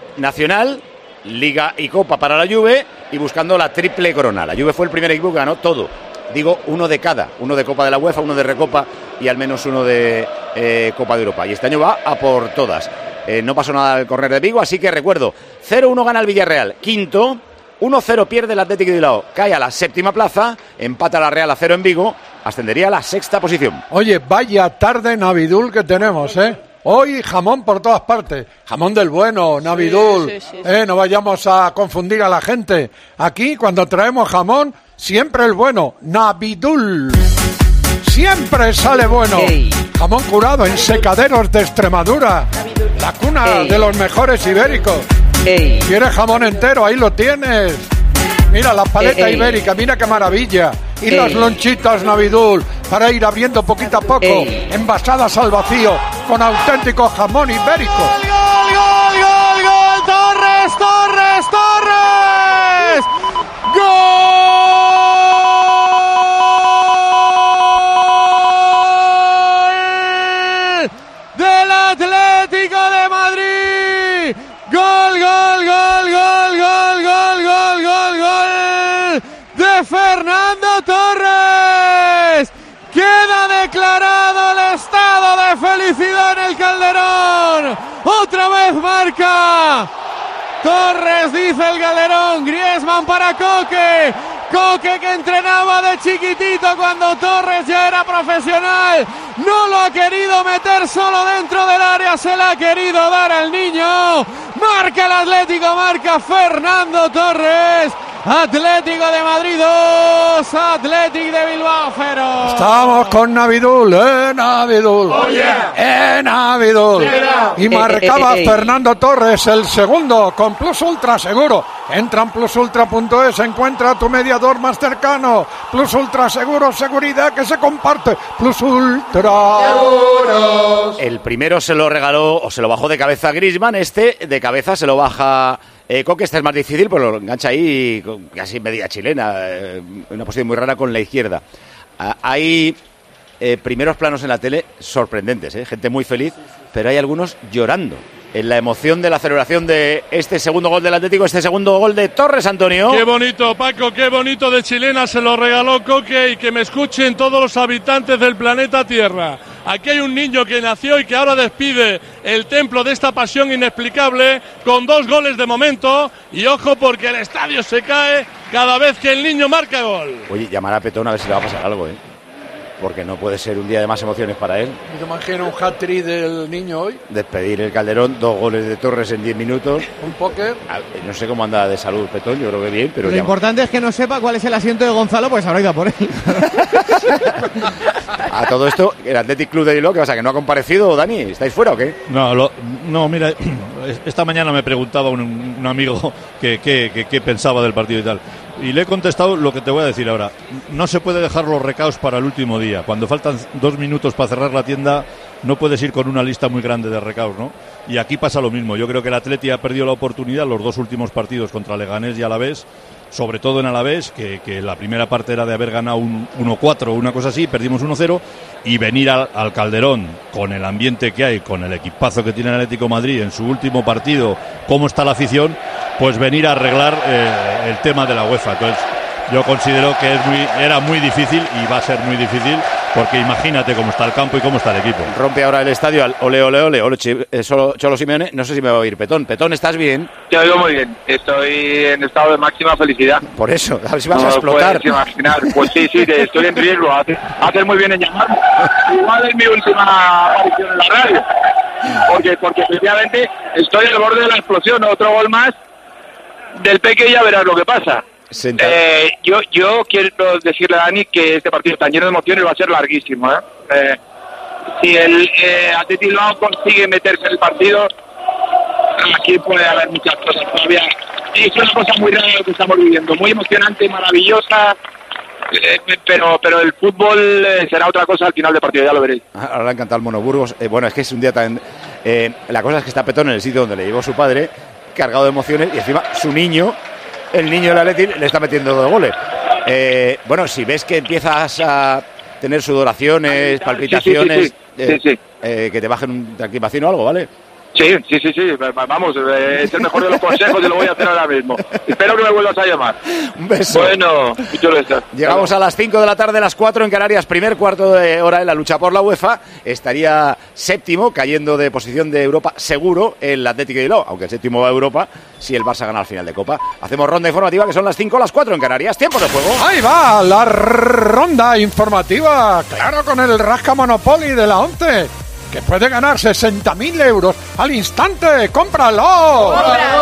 nacional, Liga y Copa para la Juve y buscando la triple corona. La Juve fue el primer equipo que ganó todo. Digo, uno de cada, uno de Copa de la UEFA, uno de Recopa y al menos uno de Copa de Europa. Y este año va a por todas. No pasó nada al córner de Vigo, así que recuerdo, 0-1 gana el Villarreal, quinto, 1-0 pierde el Athletic de Bilbao, cae a la séptima plaza, empata la Real a 0 en Vigo, ascendería a la sexta posición. Oye, vaya tarde Navidul que tenemos, Hoy jamón por todas partes, jamón del bueno, Navidul, sí. No vayamos a confundir a la gente. Aquí cuando traemos jamón, siempre el bueno, Navidul. Siempre sale bueno. Hey. Jamón curado en secaderos de Extremadura, la cuna de los mejores ibéricos. Hey. ¿Quieres jamón entero? Ahí lo tienes. Mira la paleta ibérica, mira qué maravilla. Y las lonchitas Navidul para ir abriendo poquito a poco, envasadas al vacío, con auténtico jamón ibérico. ¡Gol! ¡Torres! ¡Gol! Del Atlético de Madrid. ¡Gol! De Fernando Torres. Queda declarado el estado de felicidad en el Calderón. Otra vez marca Torres, dice el Calderón. Griezmann para Coque. Coque que entrenaba de chiquitito cuando Torres ya era profesional. No lo ha querido meter solo dentro del área, se la ha querido dar al niño. Marca el Atlético, marca Fernando Torres. Atlético de Madrid 2, Atlético de Bilbao 0. Estamos con Navidul, Navidul. Oh, yeah. Navidul. Y marcaba Fernando Torres el segundo con Plus Ultra seguro. Entra en plusultra.es, encuentra a tu mediador más cercano. Plus Ultra seguro, seguridad que se comparte. Plus Ultra. Seguros. El primero se lo regaló o se lo bajó de cabeza Griezmann, este de cabeza se lo baja Coque. Este es más difícil, pero lo engancha ahí casi media chilena, una posición muy rara con la izquierda. Hay primeros planos en la tele sorprendentes, gente muy feliz, pero hay algunos llorando en la emoción de la celebración de este segundo gol del Atlético, este segundo gol de Torres, Antonio. Qué bonito, Paco, qué bonito de chilena, se lo regaló Coque, y que me escuchen todos los habitantes del planeta Tierra. Aquí hay un niño que nació y que ahora despide el templo de esta pasión inexplicable con 2 goles de momento, y ojo porque el estadio se cae cada vez que el niño marca gol. Oye, llamar a Petón a ver si le va a pasar algo, porque no puede ser un día de más emociones para él. ¿Te imaginas un hat-trick del niño hoy? Despedir el Calderón, 2 goles de Torres en 10 minutos. Un póker. No sé cómo anda de salud Petón, yo creo que bien, pero lo importante es que no sepa cuál es el asiento de Gonzalo, pues habrá ido a por él. A todo esto, el Athletic Club de Bilbao, ¿qué pasa? ¿Que no ha comparecido, Dani? ¿Estáis fuera o qué? No, mira, esta mañana me preguntaba un amigo qué pensaba del partido y tal. Y le he contestado lo que te voy a decir ahora. No se puede dejar los recaos para el último día. Cuando faltan 2 minutos para cerrar la tienda, no puedes ir con una lista muy grande de recaos, ¿no? Y aquí pasa lo mismo. Yo creo que el Atleti ha perdido la oportunidad los 2 últimos partidos contra Leganés y Alavés, sobre todo en Alavés, que la primera parte era de haber ganado un 1-4 o una cosa así, perdimos 1-0, y venir al Calderón con el ambiente que hay, con el equipazo que tiene el Atlético de Madrid en su último partido, cómo está la afición, pues venir a arreglar el tema de la UEFA. Entonces yo considero que era muy difícil y va a ser muy difícil, porque imagínate cómo está el campo y cómo está el equipo. Rompe ahora el estadio al ole, ole, ole, ole, Cholo Simeone. No sé si me va a oír Petón. Petón, ¿estás bien? Te oigo muy bien. Estoy en estado de máxima felicidad. Por eso, a ver si vas a explotar. Puedes imaginar. Pues sí, estoy en riesgo. Haces muy bien en llamarme. Igual es mi última aparición en la radio. Porque efectivamente estoy al borde de la explosión. Otro gol más del Peque y ya verás lo que pasa. Yo quiero decirle a Dani que este partido tan lleno de emociones va a ser larguísimo. Si el Athletic Bilbao consigue meterse en el partido, aquí puede haber muchas cosas todavía. Es una cosa muy rara lo que estamos viviendo, muy emocionante, maravillosa, pero el fútbol será otra cosa al final del partido, ya lo veréis. Ahora le ha encantado el Monoburgos. Bueno, es que es un día tan... la cosa es que está Petón en el sitio donde le llevó su padre, cargado de emociones, y encima su niño, el niño del Athletic, le está metiendo 2 goles. Bueno, si ves que empiezas a tener sudoraciones, palpitaciones, sí. Que te bajen un tranquilizador o algo, ¿vale? Sí. Vamos, es el mejor de los consejos y lo voy a hacer ahora mismo. Espero que me vuelvas a llamar. Un beso. Bueno, llegamos a las 5 de la tarde, las 4 en Canarias. Primer cuarto de hora en la lucha por la UEFA. Estaría séptimo, cayendo de posición de Europa seguro el Atlético de Bilbao. Aunque el séptimo va a Europa si el Barça gana al final de Copa. Hacemos ronda informativa, que son las 5, las 4 en Canarias. Tiempo de juego. Ahí va la ronda informativa. Claro, con el Rasca Monopoly de la ONCE, que puede ganar 60.000 euros al instante. ¡Cómpralo!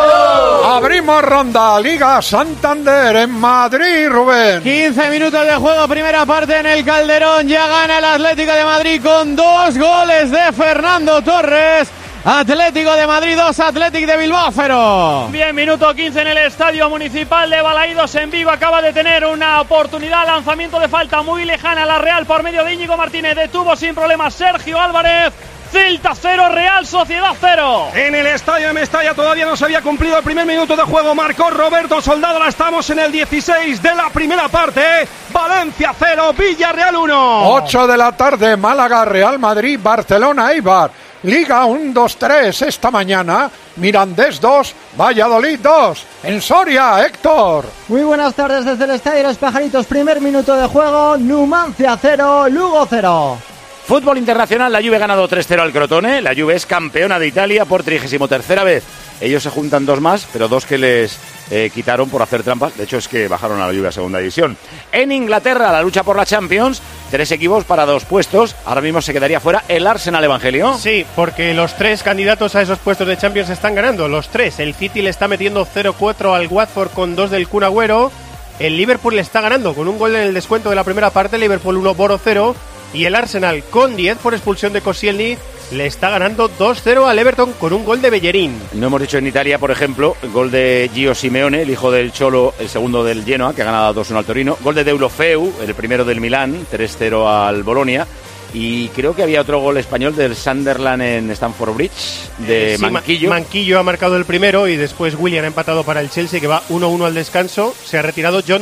Abrimos ronda Liga Santander en Madrid, Rubén. 15 minutos de juego, primera parte en el Calderón. Ya gana el Atlético de Madrid con 2 goles de Fernando Torres. Atlético de Madrid 2, Atlético de Bilbao 0. Bien, minuto 15 en el Estadio Municipal de Balaídos en Vigo. Acaba de tener una oportunidad, lanzamiento de falta muy lejana la Real por medio de Íñigo Martínez. Detuvo sin problemas Sergio Álvarez. Celta 0, Real Sociedad 0. En el estadio de Mestalla todavía no se había cumplido el primer minuto de juego. Marcó Roberto Soldado. Ahora estamos en el 16 de la primera parte. Valencia 0, Villarreal 1. 8 de la tarde, Málaga, Real Madrid, Barcelona, Eibar. Liga 1-2-3 esta mañana. Mirandés 2, Valladolid 2. En Soria, Héctor. Muy buenas tardes desde el Estadio de los Pajaritos. Primer minuto de juego. Numancia 0, Lugo 0. Fútbol internacional, la Juve ha ganado 3-0 al Crotone. La Juve es campeona de Italia por 33ª vez. Ellos se juntan 2 más, pero 2 que les quitaron por hacer trampas. De hecho, es que bajaron a la Juve a segunda división. En Inglaterra, la lucha por la Champions. 3 equipos para 2 puestos. Ahora mismo se quedaría fuera el Arsenal, Evangelio. Sí, porque los 3 candidatos a esos puestos de Champions están ganando. Los 3. El City le está metiendo 0-4 al Watford con 2 del Kun Agüero. El Liverpool le está ganando con un gol en el descuento de la primera parte. Liverpool 1, Boro 0. Y el Arsenal, con 10 por expulsión de Koscielny, le está ganando 2-0 al Everton con un gol de Bellerín. No hemos dicho en Italia, por ejemplo, el gol de Gio Simeone, el hijo del Cholo, el segundo del Genoa, que ha ganado 2-1 al Torino. Gol de Deulofeu, el primero del Milán, 3-0 al Bolonia. Y creo que había otro gol español del Sunderland en Stamford Bridge, de sí, Manquillo. Manquillo ha marcado el primero y después Willian ha empatado para el Chelsea, que va 1-1 al descanso. Se ha retirado se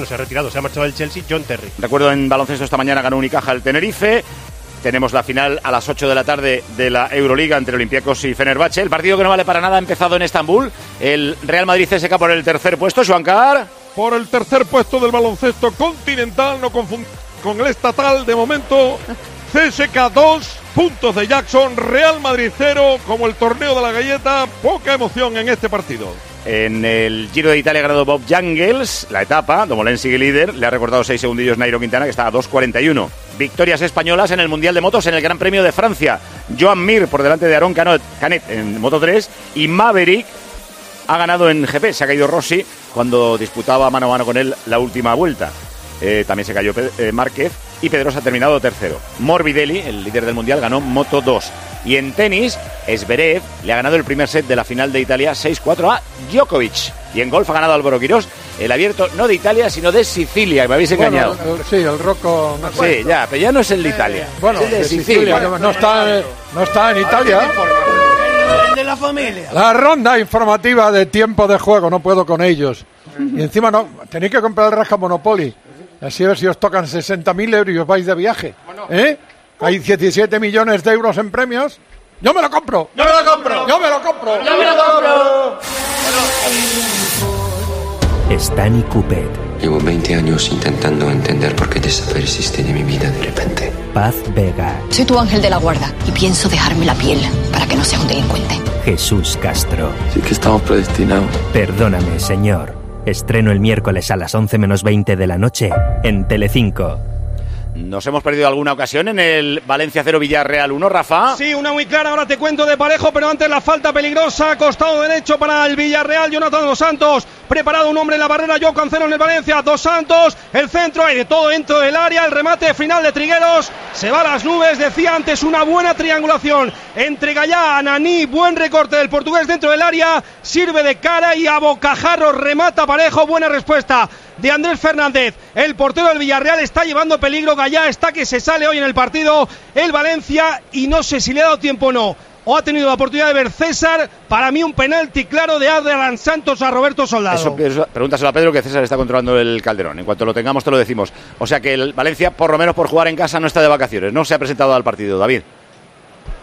ha marchado del Chelsea John Terry. Recuerdo, en baloncesto esta mañana ganó Unicaja el Tenerife. Tenemos la final a las 8 de la tarde de la Euroliga entre Olympiacos y Fenerbahce. El partido que no vale para nada ha empezado en Estambul. El Real Madrid CSKA por el tercer puesto. Juancar. Por el tercer puesto del baloncesto continental, no confundir con el estatal de momento. CSKA 2, puntos de Jackson, Real Madrid 0, como el torneo de la galleta, poca emoción en este partido. En el Giro de Italia ha ganado Bob Jungels la etapa. Dumoulin sigue líder, le ha recortado 6 segundillos Nairo Quintana, que está a 2.41. Victorias españolas en el Mundial de Motos en el Gran Premio de Francia. Joan Mir por delante de Aaron Canet en Moto 3 y Maverick ha ganado en GP. Se ha caído Rossi cuando disputaba mano a mano con él la última vuelta. También se cayó Márquez y Pedrosa ha terminado tercero. Morbidelli, el líder del Mundial, ganó Moto 2. Y en tenis, Zverev le ha ganado el primer set de la final de Italia 6-4 a Djokovic. Y en golf ha ganado Álvaro Quirós el abierto no de Italia, sino de Sicilia, que me habéis engañado. Sí, el Rocco. No sí, ya, pero ya no es el de Italia. Bueno, es el de Sicilia. No está en Italia. De la familia. La ronda informativa de tiempo de juego, no puedo con ellos. Y encima no, tenéis que comprar el Rasca Monopoly. Así a ver si os tocan 60.000 euros y os vais de viaje. ¿Eh? Hay 17 millones de euros en premios. ¡Yo me lo compro! ¡Yo me lo compro! ¡Yo me lo compro! ¡Yo me lo compro! Stanley Cooper. Llevo 20 años intentando entender por qué desapareciste de mi vida de repente. Paz Vega. Soy tu ángel de la guarda y pienso dejarme la piel para que no sea un delincuente. Jesús Castro. Sí que estamos predestinados. Perdóname, señor. Estreno el miércoles a las 11:20 de la noche en Telecinco. Nos hemos perdido alguna ocasión en el Valencia 0 Villarreal 1, Rafa. Sí, una muy clara, ahora te cuento de parejo, pero antes la falta peligrosa, costado derecho para el Villarreal, Jonathan Dos Santos, preparado un hombre en la barrera, Joao Cancelo en el Valencia, Dos Santos, el centro, hay de todo dentro del área, el remate final de Trigueros, se va a las nubes, decía antes, una buena triangulación entre Gallá, Ananí, buen recorte del portugués dentro del área, sirve de cara y a bocajarro remata parejo, buena respuesta de Andrés Fernández, el portero del Villarreal está llevando peligro, Gallá está que se sale hoy en el partido, el Valencia, y no sé si le ha dado tiempo o no, o ha tenido la oportunidad de ver César, para mí un penalti claro de Adrián Santos a Roberto Soldado. Eso, pregúntaselo a Pedro, que César está controlando el Calderón, en cuanto lo tengamos te lo decimos. O sea que el Valencia, por lo menos por jugar en casa, no está de vacaciones, no se ha presentado al partido, David.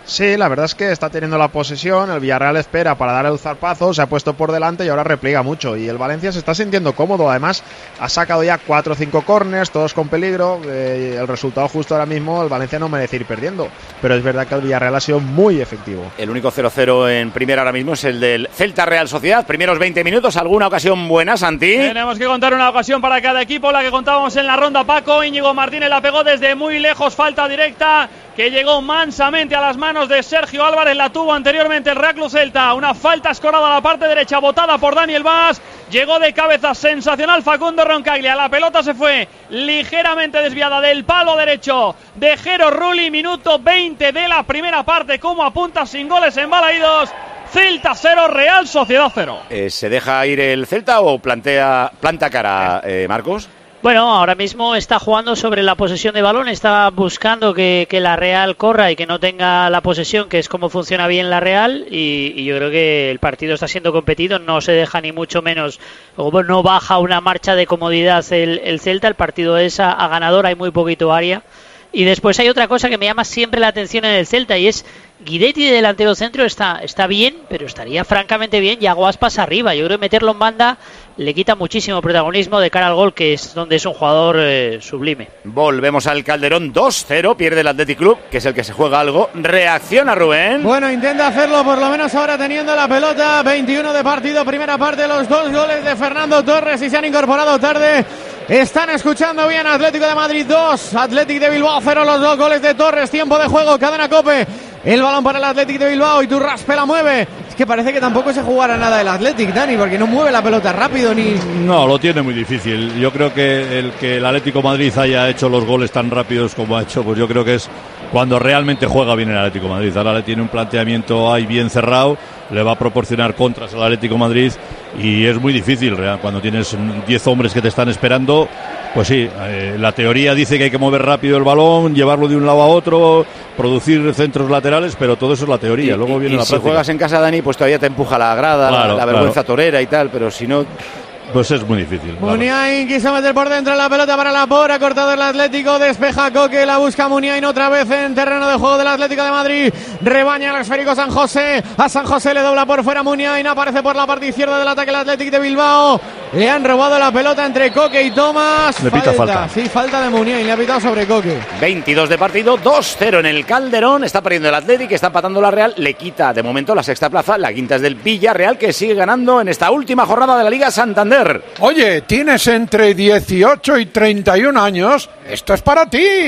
Sí, la verdad es que está teniendo la posesión, el Villarreal espera para dar el zarpazo, se ha puesto por delante y ahora repliega mucho. Y el Valencia se está sintiendo cómodo, además ha sacado ya 4 o 5 córners, todos con peligro. El resultado justo ahora mismo, el Valencia no merece ir perdiendo, pero es verdad que el Villarreal ha sido muy efectivo. El único 0-0 en primera ahora mismo es el del Celta Real Sociedad. Primeros 20 minutos, ¿alguna ocasión buena, Santi? Tenemos que contar una ocasión para cada equipo, la que contábamos en la ronda, Paco. Íñigo Martínez la pegó desde muy lejos, falta directa, que llegó mansamente a las manos de Sergio Álvarez, la tuvo anteriormente el Real Club Celta, una falta escorada a la parte derecha, botada por Daniel Vaz, llegó de cabeza sensacional Facundo Roncaglia, la pelota se fue ligeramente desviada del palo derecho de Jero Rulli, minuto 20 de la primera parte, como apunta sin goles en Balaídos, Celta 0, Real Sociedad 0. ¿Se deja ir el Celta o planta cara, Marcos? Bueno, ahora mismo está jugando sobre la posesión de balón, está buscando que la Real corra y que no tenga la posesión, que es como funciona bien la Real, y yo creo que el partido está siendo competido, no se deja ni mucho menos, no baja una marcha de comodidad el Celta, el partido es a ganador, hay muy poquito área. Y después hay otra cosa que me llama siempre la atención en el Celta, y es Guidetti de delantero centro está bien, pero estaría francamente bien Yago Aspas arriba. Yo creo que meterlo en banda le quita muchísimo protagonismo de cara al gol, que es donde es un jugador sublime. Volvemos al Calderón, 2-0, pierde el Athletic Club, que es el que se juega algo. Reacciona Rubén. Bueno, intenta hacerlo por lo menos ahora teniendo la pelota. 21 de partido, primera parte, los 2 goles de Fernando Torres, y se han incorporado tarde. Están escuchando bien. Atlético de Madrid 2, Athletic de Bilbao 0, los 2 goles de Torres. Tiempo de juego, cadena COPE. El balón para el Athletic de Bilbao, y Iturraspe la mueve. Es que parece que tampoco se jugara nada el Athletic, Dani, porque no mueve la pelota rápido ni... No, lo tiene muy difícil. Yo creo que el Atlético de Madrid haya hecho los goles tan rápidos como ha hecho, pues yo creo que es cuando realmente juega bien el Atlético de Madrid. Ahora le tiene un planteamiento ahí bien cerrado, le va a proporcionar contras al Atlético de Madrid, y es muy difícil. Cuando tienes 10 hombres que te están esperando, pues sí, la teoría dice que hay que mover rápido el balón, llevarlo de un lado a otro, producir centros laterales, pero todo eso es la teoría. Luego viene la práctica. Si juegas en casa, Dani, pues todavía te empuja la grada, claro, la vergüenza torera y tal, pero si no... Pues es muy difícil. Muniain quiso meter por dentro la pelota para Laporte, ha cortado el Atlético, despeja Coque, la busca Muniain otra vez en terreno de juego del Atlético de Madrid, rebaña el esférico San José, a San José le dobla por fuera Muniain, aparece por la parte izquierda del ataque el Atlético de Bilbao, le han robado la pelota entre Coque y Tomás, le pita falta. Sí, falta de Muniain, le ha pitado sobre Coque. 22 de partido, 2-0 en el Calderón, está perdiendo el Atlético, está empatando la Real, le quita de momento la sexta plaza, la quinta es del Villarreal, que sigue ganando en esta última jornada de la Liga Santander. Oye, tienes entre 18 y 31 años, esto es para ti.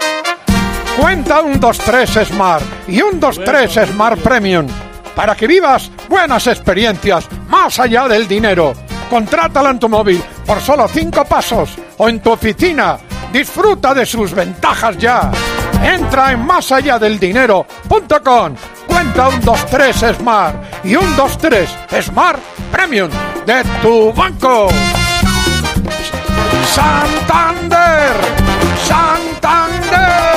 Cuenta un 2-3 Smart y un 2-3 Smart Premium para que vivas buenas experiencias más allá del dinero. Contrátala en tu móvil por solo 5 pasos o en tu oficina. Disfruta de sus ventajas ya. Entra en másalladeldinero.com. Cuenta un 2-3 Smart y un 2-3 Smart Premium de tu banco. Santander, Santander.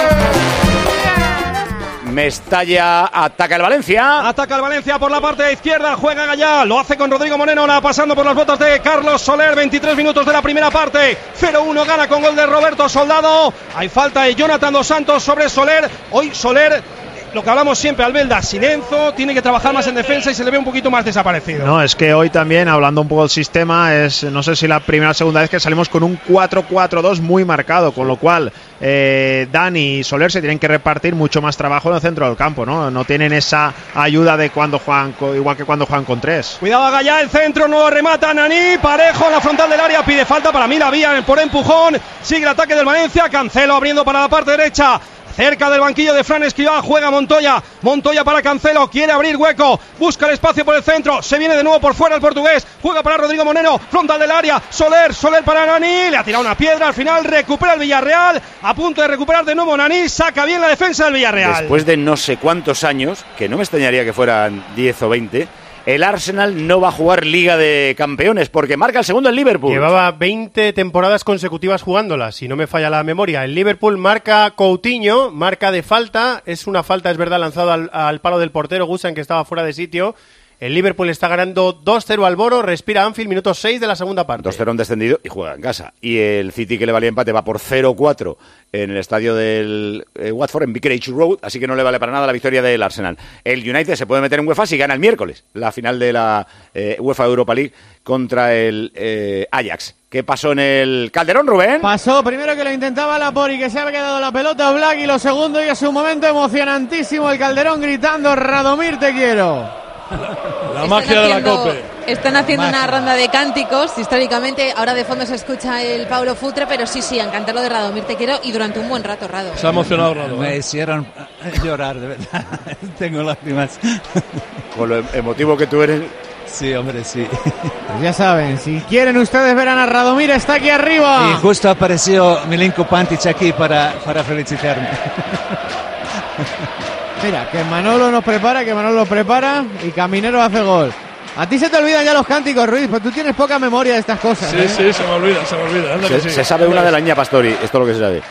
Mestalla ataca el Valencia. Ataca el Valencia por la parte izquierda, juega Gallá, lo hace con Rodrigo Moreno, pasando por las botas de Carlos Soler. 23 minutos de la primera parte, 0-1, gana con gol de Roberto Soldado. Hay falta de Jonathan Dos Santos sobre Soler. Hoy Soler, lo que hablamos siempre, Albelda, silencio, tiene que trabajar más en defensa y se le ve un poquito más desaparecido. No, es que hoy también, hablando un poco del sistema, es no sé si la primera o segunda vez que salimos con un 4-4-2 muy marcado, con lo cual Dani y Soler se tienen que repartir mucho más trabajo en el centro del campo, ¿no? No tienen esa ayuda de cuando juegan, igual que cuando juegan con 3. Cuidado a Gallá, el centro, no remata Nani, Parejo en la frontal del área, pide falta, para mí la vía por empujón, sigue el ataque del Valencia, Cancelo abriendo para la parte derecha. Cerca del banquillo de Fran Escribá, juega Montoya para Cancelo, quiere abrir hueco, busca el espacio por el centro, se viene de nuevo por fuera el portugués, juega para Rodrigo Moreno, frontal del área, Soler para Nani, le ha tirado una piedra, al final recupera el Villarreal, a punto de recuperar de nuevo Nani, saca bien la defensa del Villarreal. Después de no sé cuántos años, que no me extrañaría que fueran 10 o 20, el Arsenal no va a jugar Liga de Campeones porque marca el segundo el Liverpool. Llevaba 20 temporadas consecutivas jugándolas, si no me falla la memoria. El Liverpool marca Coutinho, marca de falta, es una falta, es verdad, lanzado al palo del portero Gusan, que estaba fuera de sitio. El Liverpool está ganando 2-0 al Boro, respira Anfield, minuto 6 de la segunda parte. 2-0 han descendido y juega en casa. Y el City, que le valía empate, va por 0-4 en el estadio del Watford, en Vicarage Road, así que no le vale para nada la victoria del Arsenal. El United se puede meter en UEFA si gana el miércoles, la final de la UEFA Europa League contra el Ajax. ¿Qué pasó en el Calderón, Rubén? Pasó primero que lo intentaba Lapori, que se había quedado la pelota Black, y lo segundo, y es un momento emocionantísimo, el Calderón gritando: Radomir, te quiero. La magia de la COPE. Están haciendo una ronda de cánticos, históricamente. Ahora de fondo se escucha el Paulo Futre, pero sí, han cantado lo de Radomir, te quiero, y durante un buen rato, Rado. Se ha emocionado Rado. Me hicieron llorar, de verdad. Tengo lágrimas. Con lo emotivo que tú eres. Sí, hombre, sí. Pues ya saben, si quieren ustedes ver a Radomir, está aquí arriba. Y justo apareció Milinko Pantic aquí para felicitarme. Mira, que Manolo nos prepara, y Caminero hace gol. A ti se te olvidan ya los cánticos, Ruiz, pues tú tienes poca memoria de estas cosas. Sí, sí, se me olvida. Se sabe una de la Niña Pastori, esto es lo que se sabe.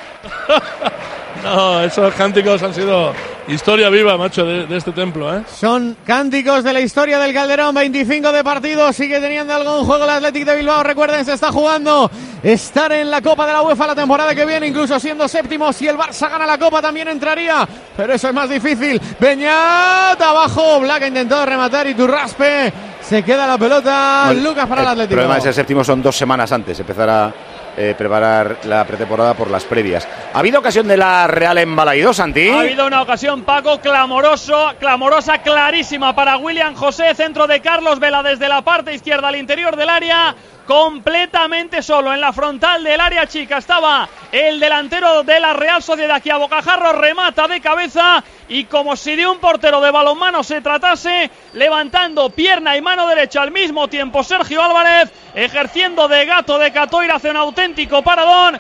No, esos cánticos han sido historia viva, macho, de este templo, ¿eh? Son cánticos de la historia del Calderón, 25 de partido, sigue teniendo algo en juego el Athletic de Bilbao, recuerden, se está jugando estar en la Copa de la UEFA la temporada que viene, incluso siendo séptimo. Si el Barça gana la Copa también entraría, pero eso es más difícil. Beñat, abajo, Black ha intentado rematar y Turraspe, se queda la pelota, no, Lucas para el Athletic. El problema de ser séptimo son 2 semanas antes, empezar a preparar la pretemporada por las previas. ¿Ha habido ocasión de la Real en Balaídos, Santi? Ha habido una ocasión, Paco, clamorosa, clarísima para William José, centro de Carlos Vela desde la parte izquierda al interior del área, completamente solo en la frontal del área chica estaba el delantero de la Real Sociedad, que a bocajarro remata de cabeza, y como si de un portero de balonmano se tratase, levantando pierna y mano derecha al mismo tiempo, Sergio Álvarez, ejerciendo de gato de Catoira, hace un auténtico paradón.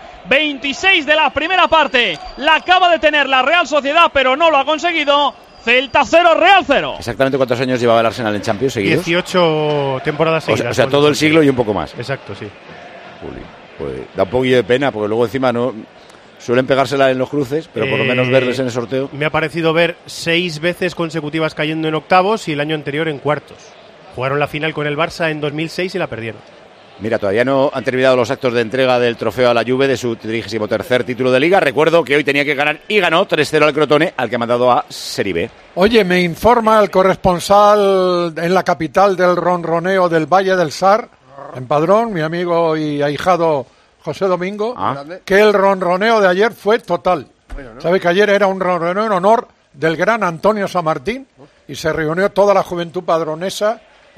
26 de la primera parte la acaba de tener la Real Sociedad, pero no lo ha conseguido. Celta 0, Real 0. ¿Exactamente cuántos años llevaba el Arsenal en Champions seguidos? 18 temporadas seguidas. O sea, todo el siglo y un poco más. Exacto, sí. Pues da un poquillo de pena, porque luego encima no suelen pegársela en los cruces, pero por lo menos verles en el sorteo. Me ha parecido ver 6 veces consecutivas cayendo en octavos y el año anterior en cuartos. Jugaron la final con el Barça en 2006 y la perdieron. Mira, todavía no han terminado los actos de entrega del trofeo a la Juve de su 33º título de Liga. Recuerdo que hoy tenía que ganar y ganó 3-0 al Crotone, al que ha mandado a Serie B. Oye, me informa el corresponsal en la capital del ronroneo del Valle del Sar, en Padrón, mi amigo y ahijado José Domingo, que el ronroneo de ayer fue total. Bueno, ¿no? ¿Sabe que ayer era un ronroneo en honor del gran Antonio San Martín y se reunió toda la juventud padronesa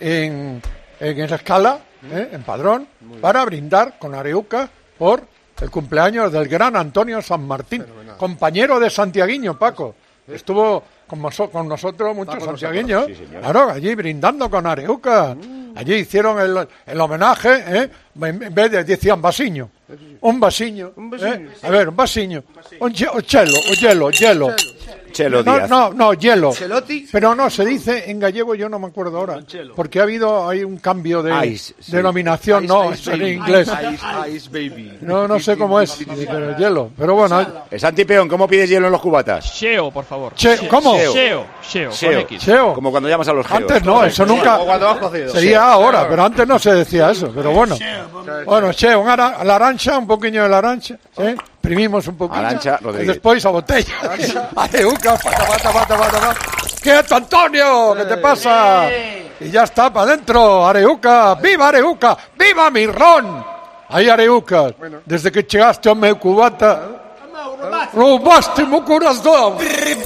en Escala, en Padrón, para brindar con Areuca por el cumpleaños del gran Antonio San Martín, compañero de santiaguiño, Paco. Estuvo con nosotros muchos santiaguiños, claro, allí brindando con Areuca. Allí hicieron el homenaje, en vez de decían vasiño, un vasiño, a ver, un vasiño, un hielo. Chelo Díaz. No, hielo. ¿Chelotti? Pero no, se dice en gallego, yo no me acuerdo ahora. Porque hay un cambio de Ice, sí. denominación, Ice, no, ice, es en baby. inglés. Ice baby. No sé cómo es, pero hielo. Pero bueno. Santi Peón, ¿cómo pides hielo en los cubatas? Cheo, por favor. ¿Cómo? Cheo, con X. Cheo. Como cuando llamas a los geos. Antes no, eso nunca. O cuando vas cocido. Sería ahora, pero antes no se decía eso. Pero bueno. Bueno, cheo, la arancha, un poquillo de la arancha. Primimos un poquito. Arancha Y Rodríguez. después a botella. Areuca, pata. ¡Quieto, Antonio! ¿Qué te pasa? Y ya está, para adentro. Areuca, ¡viva Areuca! ¡Viva mi ron! Ahí Areuca, desde que llegaste a mi cubata, robaste mi corazón.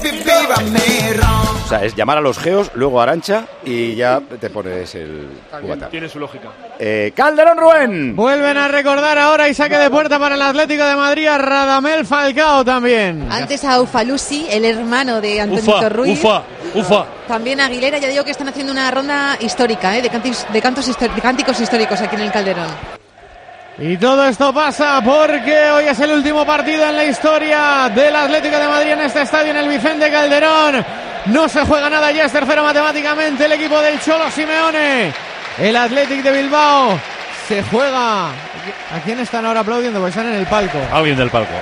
O sea, es llamar a los geos, luego Arancha y ya te pones el cubata. Tiene su lógica. Calderón, Rubén. Vuelven a recordar ahora y saque de puerta para el Atlético de Madrid a Radamel Falcao también. Antes a Ufalusi, el hermano de Antonito Ruiz. Ufa. También Aguilera, ya digo que están haciendo una ronda histórica, de cánticos históricos aquí en el Calderón. Y todo esto pasa porque hoy es el último partido en la historia del Atlético de Madrid en este estadio, en el Vicente Calderón. No se juega nada, ya es tercero matemáticamente el equipo del Cholo Simeone. El Athletic de Bilbao se juega. ¿A quién están ahora aplaudiendo? Porque están en el palco. Alguien del palco.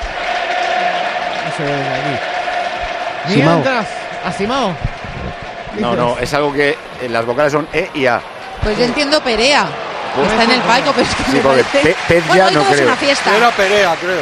No se ve desde aquí. Simao. Mientras, a Simao. No, es algo que las vocales son E y A. Pues yo entiendo Perea. Está en el palco, pero es que Sí, porque Pez ya no creo. Es una fiesta. Era Perea, creo.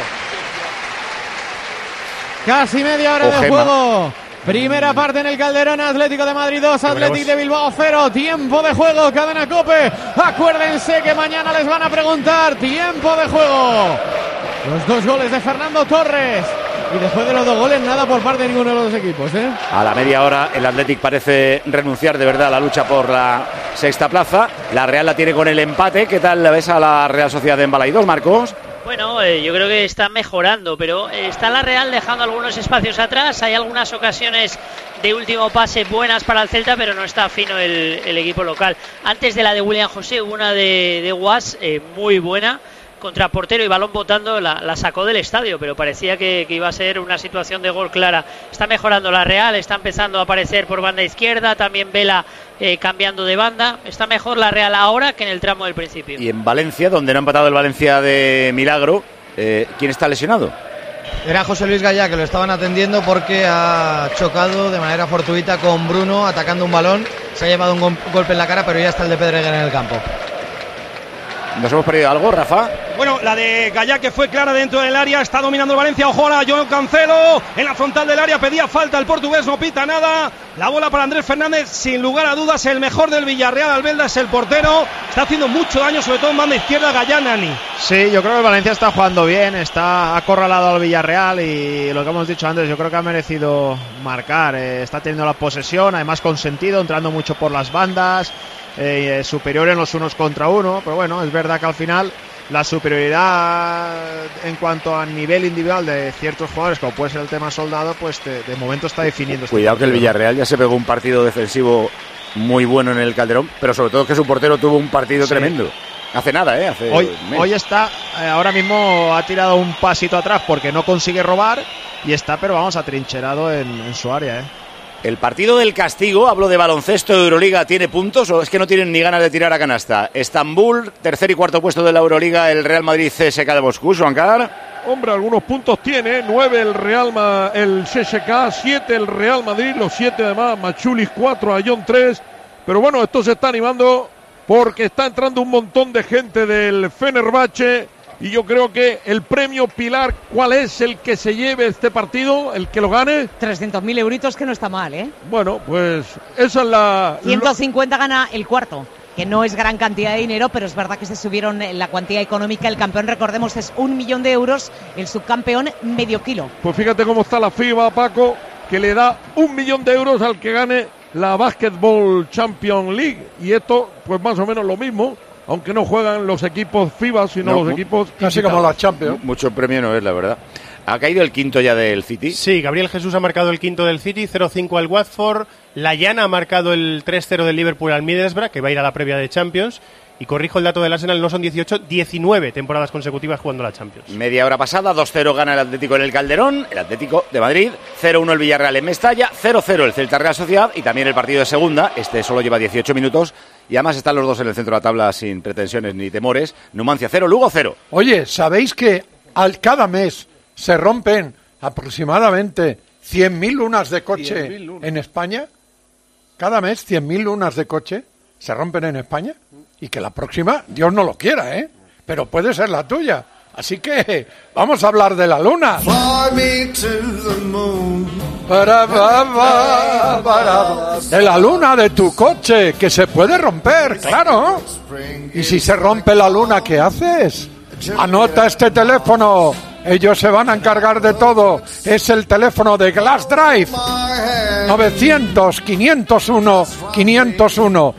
Casi media hora de juego. Primera parte en el Calderón, Atlético de Madrid 2, Atlético de Bilbao 0. Tiempo de juego, Cadena COPE. Acuérdense que mañana les van a preguntar. Tiempo de juego. Los 2 goles de Fernando Torres. Y después de los 2 goles, nada por parte de ninguno de los dos equipos, ¿eh? A la media hora el Athletic parece renunciar de verdad a la lucha por la sexta plaza. La Real la tiene con el empate. ¿Qué tal la ves a la Real Sociedad de Embalaidos, Marcos? Bueno, yo creo que está mejorando, pero está la Real dejando algunos espacios atrás. Hay algunas ocasiones de último pase buenas para el Celta, pero no está fino el equipo local. Antes de la de William José, una de Guas muy buena. Contra portero y balón botando, la sacó del estadio, pero parecía que iba a ser una situación de gol clara. Está mejorando la Real, está empezando a aparecer por banda izquierda, también Vela cambiando de banda. Está mejor la Real ahora que en el tramo del principio. Y en Valencia, donde no ha empatado el Valencia de Milagro, ¿quién está lesionado? Era José Luis Gallá, que lo estaban atendiendo porque ha chocado de manera fortuita con Bruno atacando un balón. Se ha llevado un golpe en la cara, pero ya está el de Pedreguer en el campo. ¿Nos hemos perdido algo, Rafa? Bueno, la de Gallá, que fue clara dentro del área, está dominando el Valencia. Ojo ahora, Joao Cancelo en la frontal del área, pedía falta el portugués, no pita nada. La bola para Andrés Fernández, sin lugar a dudas, el mejor del Villarreal. Albelda es el portero, está haciendo mucho daño, sobre todo en banda izquierda, Gallá, Nani. Sí, yo creo que el Valencia está jugando bien, está acorralado al Villarreal y lo que hemos dicho antes, yo creo que ha merecido marcar. Está teniendo la posesión, además con sentido, entrando mucho por las bandas. Superior en los unos contra uno, pero bueno, es verdad que al final la superioridad en cuanto a nivel individual de ciertos jugadores, como puede ser el tema Soldado, pues de momento está definiendo. Cuidado que el Villarreal ya se pegó un partido defensivo muy bueno en el Calderón, pero sobre todo que su portero tuvo un partido tremendo. Hace nada, Hoy está, ahora mismo ha tirado un pasito atrás porque no consigue robar y está, pero vamos, atrincherado en su área, El partido del castigo, hablo de baloncesto de Euroliga, ¿tiene puntos o es que no tienen ni ganas de tirar a canasta? Estambul, tercer y cuarto puesto de la Euroliga, el Real Madrid CSK de Moscú, Juancar. Hombre, algunos puntos tiene, 9 el CSK, 7 el Real Madrid, los 7 además, Machulis 4, Ayón 3, pero bueno, esto se está animando porque está entrando un montón de gente del Fenerbahce. Y yo creo que el premio Pilar, ¿cuál es el que se lleve este partido? ¿El que lo gane? 300.000 euritos, que no está mal, ¿eh? Bueno, pues esa es la... 150 gana el cuarto, que no es gran cantidad de dinero, pero es verdad que se subieron la cuantía económica. El campeón, recordemos, es 1 millón de euros, el subcampeón medio kilo. Pues fíjate cómo está la FIBA, Paco, que le da 1 millón de euros al que gane la Basketball Champions League. Y esto, pues más o menos lo mismo. Aunque no juegan los equipos FIBA, sino los equipos casi como la Champions. Mucho premio no es, la verdad. ¿Ha caído el quinto ya del City? Sí, Gabriel Jesús ha marcado el quinto del City, 0-5 al Watford. Layana ha marcado el 3-0 del Liverpool al Middlesbrough, que va a ir a la previa de Champions. Y corrijo el dato del Arsenal, no son 18, 19 temporadas consecutivas jugando la Champions. Media hora pasada, 2-0 gana el Atlético en el Calderón, el Atlético de Madrid, 0-1 el Villarreal en Mestalla, 0-0 el Celta Real Sociedad y también el partido de segunda, este solo lleva 18 minutos y además están los dos en el centro de la tabla sin pretensiones ni temores. Numancia 0, Lugo 0. Oye, ¿sabéis que cada mes se rompen aproximadamente 100.000 lunas de coche en España? Cada mes 100.000 lunas de coche se rompen en España. Y que la próxima, Dios no lo quiera, pero puede ser la tuya. Así que vamos a hablar de la luna. De la luna de tu coche, que se puede romper, claro. Y si se rompe la luna, ¿qué haces? Anota este teléfono. Ellos se van a encargar de todo. Es el teléfono de Glass Drive. 900-501-501.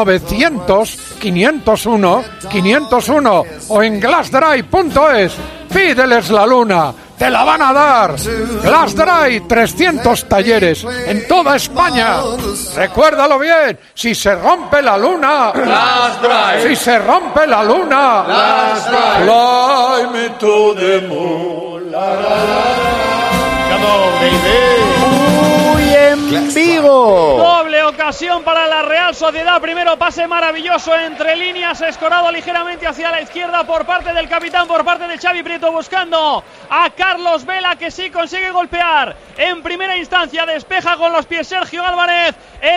900-501-501. O en glassdrive.es. Pídeles la luna. Te la van a dar. Glass Drive, 300 talleres en toda España. Recuérdalo bien. Si se rompe la luna, Glass Drive. Si se rompe la luna, Glass Drive. Fly me to the moon. Muy en Vigo. Doble ocasión ocasión para la Real Sociedad. Primero pase maravilloso entre líneas, escorado ligeramente hacia la izquierda por parte del capitán, por parte de Xavi Prieto, buscando a Carlos Vela, que sí consigue golpear en primera instancia, despeja con los pies Sergio Álvarez,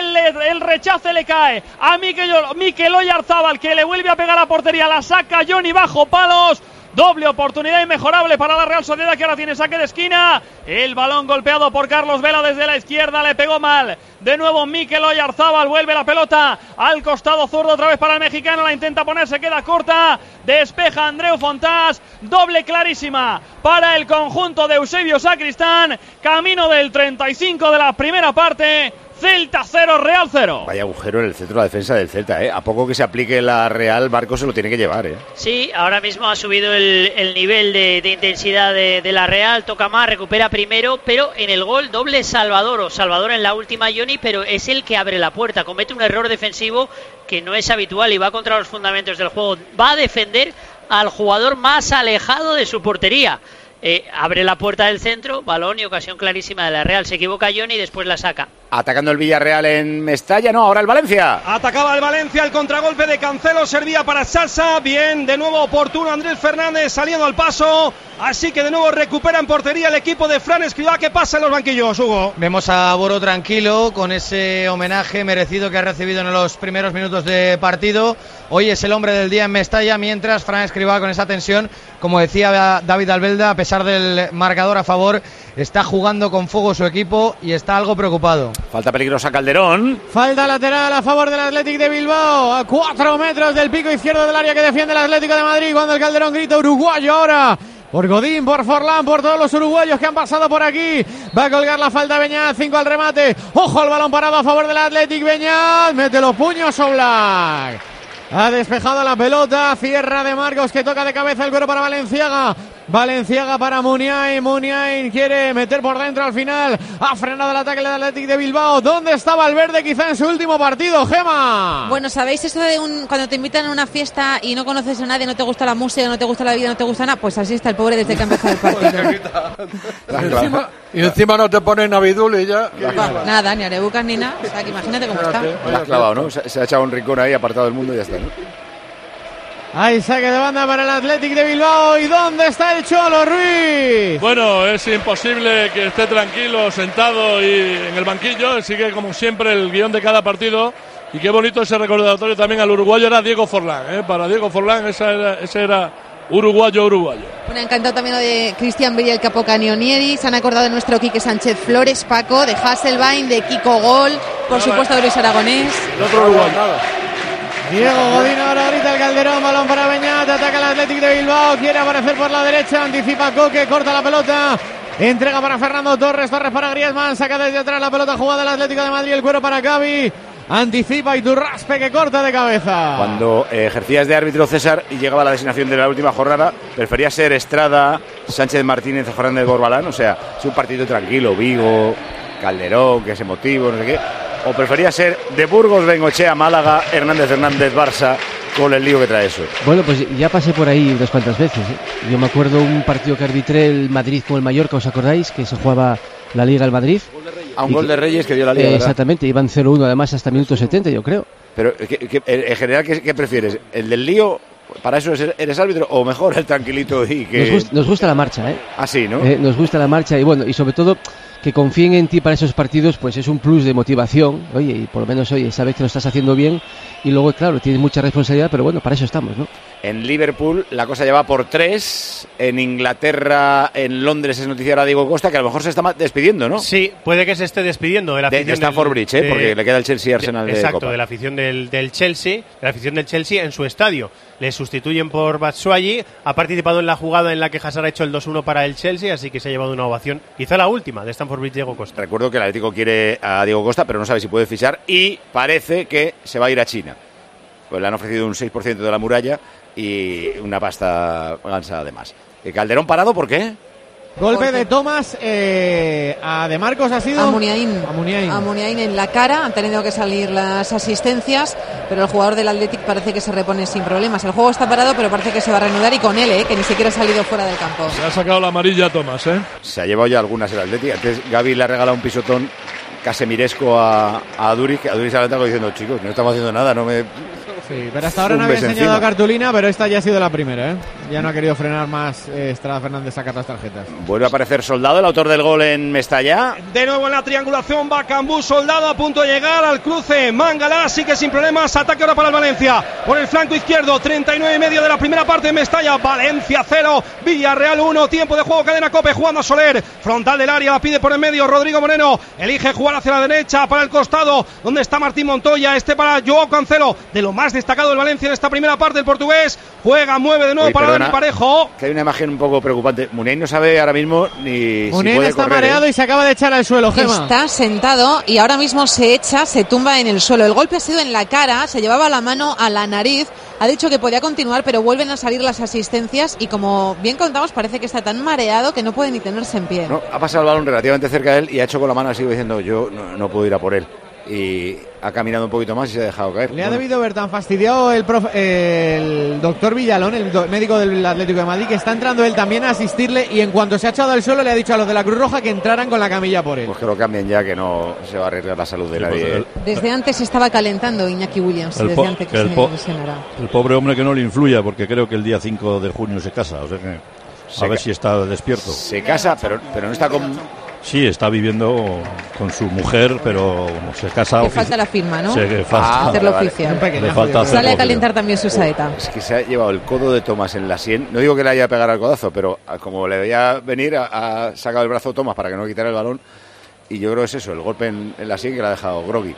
el rechace le cae a Mikel Oyarzábal, que le vuelve a pegar a la portería, la saca Johnny bajo palos. Doble oportunidad inmejorable para la Real Sociedad, que ahora tiene saque de esquina. El balón golpeado por Carlos Vela desde la izquierda, le pegó mal. De nuevo Mikel Oyarzábal, vuelve la pelota al costado zurdo otra vez para el mexicano, la intenta poner, se queda corta. Despeja Andreu Fontás, doble clarísima para el conjunto de Eusebio Sacristán. Camino del 35 de la primera parte. Celta 0, Real 0. Vaya agujero en el centro de la defensa del Celta, ¿eh? A poco que se aplique la Real, Barco se lo tiene que llevar, ¿eh? Sí, ahora mismo ha subido el nivel de intensidad de la Real, toca más, recupera primero, pero en el gol doble Salvador en la última, Johnny, pero es el que abre la puerta, comete un error defensivo que no es habitual y va contra los fundamentos del juego, va a defender al jugador más alejado de su portería. Abre la puerta del centro, balón y ocasión clarísima de la Real, se equivoca Johnny y después la saca. Atacando el Villarreal en Mestalla, no, ahora el Valencia. Atacaba el Valencia, el contragolpe de Cancelo servía para Sasa. Bien, de nuevo oportuno Andrés Fernández saliendo al paso. Así que de nuevo recupera en portería el equipo de Fran Escribá. ¿Qué pasa en los banquillos, Hugo? Vemos a Boro tranquilo con ese homenaje merecido que ha recibido en los primeros minutos de partido. Hoy es el hombre del día en Mestalla, mientras Fran Escribá con esa tensión, como decía David Albelda, a pesar del marcador a favor, está jugando con fuego su equipo y está algo preocupado. Falta peligrosa Calderón. Falta lateral a favor del Athletic de Bilbao, a 4 metros del pico izquierdo del área que defiende el Atlético de Madrid, cuando el Calderón grita uruguayo ahora. Por Godín, por Forlán, por todos los uruguayos que han pasado por aquí. Va a colgar la falta Beñat, 5 al remate. Ojo al balón parado a favor del Athletic. Beñat mete los puños Oblak. Ha despejado la pelota, cierra de Marcos, que toca de cabeza el cuero para Valenciaga. Valenciaga para Muniain. Muniain quiere meter por dentro al final. Ha frenado el ataque del Athletic de Bilbao. ¿Dónde está Valverde quizá en su último partido, Gema? Bueno, ¿sabéis eso de cuando te invitan a una fiesta y no conoces a nadie, no te gusta la música, no te gusta la vida, no te gusta nada? Pues así está el pobre desde que ha empezado el partido. Y encima no te ponen Abidul y ya. Nada, ni arebucas ni nada. O sea, que imagínate cómo está. La has clavado, ¿no? Se ha echado un rincón ahí, apartado del mundo y ya está, ¿no? Hay saque de banda para el Athletic de Bilbao. ¿Y dónde está el Cholo Ruiz? Bueno, es imposible que esté tranquilo, sentado y en el banquillo. Sigue como siempre el guión de cada partido. Y qué bonito ese recordatorio también al uruguayo, era Diego Forlán. Para Diego Forlán ese era uruguayo. Bueno, encantado también lo de Cristian Villa, el Capo Canionieri. Se han acordado de nuestro Quique Sánchez Flores, Paco, de Hasselbaink, de Kiko Gol, por supuesto de Luis Aragonés. El otro uruguayo. Diego Godín ahora grita el Calderón, balón para Beñat, ataca el Athletic de Bilbao, quiere aparecer por la derecha, anticipa Coque, corta la pelota, entrega para Fernando Torres para Griezmann, saca desde atrás la pelota jugada del Atlético de Madrid, el cuero para Gavi, anticipa Iturraspe que corta de cabeza. Cuando ejercías de árbitro, César, y llegaba la designación de la última jornada, prefería ser Estrada, Sánchez Martínez o Fernández Borbalán, o sea, es un partido tranquilo, Vigo, Calderón, que es emotivo, no sé qué. ¿O prefería ser de Burgos, Bengochea, Málaga, Hernández, Barça, con el lío que trae eso? Bueno, pues ya pasé por ahí unas cuantas veces, ¿eh? Yo me acuerdo un partido que arbitré el Madrid con el Mallorca, ¿os acordáis? Que se jugaba la Liga al Madrid. A un gol de Reyes que dio la Liga, exactamente, iban 0-1 además hasta minuto 70, yo creo. Pero en general, ¿qué prefieres? ¿El del lío? ¿Para eso eres árbitro? ¿O mejor el tranquilito? Y que... nos gusta la marcha, ¿eh? Ah, sí, ¿no? Nos gusta la marcha y bueno, y sobre todo que confíen en ti para esos partidos, pues es un plus de motivación. Oye, y por lo menos, sabes que lo estás haciendo bien y luego, claro, tienes mucha responsabilidad, pero bueno, para eso estamos, ¿no? En Liverpool la cosa ya va por 3. En Inglaterra, en Londres es noticia ahora Diego Costa, que a lo mejor se está despidiendo, ¿no? Sí, puede que se esté despidiendo de la afición de Stamford Bridge, porque le queda el Chelsea Arsenal de exacto, Copa. de la afición del Chelsea, de la afición del Chelsea en su estadio. Le sustituyen por Batshuayi, ha participado en la jugada en la que Hazard ha hecho el 2-1 para el Chelsea, así que se ha llevado una ovación, quizá la última de Stamford Bridge, Diego Costa. Recuerdo que el Atlético quiere a Diego Costa, pero no sabe si puede fichar y parece que se va a ir a China. Pues le han ofrecido un 6% de la muralla y una pasta gansa además. Calderón parado, ¿por qué? Golpe de Thomas a De Marcos ha sido a Muniain en la cara. Han tenido que salir las asistencias, pero el jugador del Athletic parece que se repone sin problemas. El juego está parado, pero parece que se va a reanudar y con él, que ni siquiera ha salido fuera del campo. Se ha sacado la amarilla Thomas, Se ha llevado ya algunas el Athletic. Antes Gavi le ha regalado un pisotón casemiresco a Duriz, que a Duriz se levanta diciendo, chicos, no estamos haciendo nada, no me... Sí, pero hasta ahora no había enseñado cartulina, pero esta ya ha sido la primera, ¿eh? Ya no ha querido frenar más Estrada Fernández sacar las tarjetas. Vuelve a aparecer Soldado, el autor del gol en Mestalla. De nuevo en la triangulación va Cambú, Soldado a punto de llegar al cruce. Mangala sigue sin problemas, ataque ahora para el Valencia. Por el flanco izquierdo, 39,5 de la primera parte de Mestalla. Valencia 0, Villarreal 1, tiempo de juego, cadena Cope, jugando a Soler. Frontal del área, la pide por el medio, Rodrigo Moreno. Elige jugar hacia la derecha, para el costado, donde está Martín Montoya. Para Joao Cancelo, de lo más destacado del Valencia en esta primera parte. El portugués juega, mueve de nuevo para Dani Parejo. Que hay una imagen un poco preocupante. Muniain no sabe ahora mismo ni Muniain si puede está correr, mareado y se acaba de echar al suelo, Gema. Está sentado y ahora mismo se tumba en el suelo. El golpe ha sido en la cara, se llevaba la mano a la nariz. Ha dicho que podía continuar, pero vuelven a salir las asistencias y, como bien contamos, parece que está tan mareado que no puede ni tenerse en pie. No, ha pasado el balón relativamente cerca de él y ha hecho con la mano así diciendo, yo no puedo ir a por él. Y ha caminado un poquito más y se ha dejado caer. Le ha debido ver tan fastidiado el doctor Villalón, el médico del Atlético de Madrid, que está entrando él también a asistirle, y en cuanto se ha echado al suelo le ha dicho a los de la Cruz Roja que entraran con la camilla por él. Pues que lo cambien ya, que no se va a arriesgar la salud de nadie. Desde antes estaba calentando Iñaki Williams, desde antes que se lesionara. El pobre hombre que no le influya, porque creo que el día 5 de junio se casa, o sea que a ver si está despierto. Se casa, pero no está con... Sí, está viviendo con su mujer, pero se casa... Le falta la firma, ¿no? Hacerlo oficial. Le falta Sale a calentar también su saeta. Es que se ha llevado el codo de Tomás en la sien. No digo que le haya pegado al codazo, pero como le veía venir, ha sacado el brazo Tomás para que no quitara el balón. Y yo creo que es eso, el golpe en la sien que le ha dejado groggy.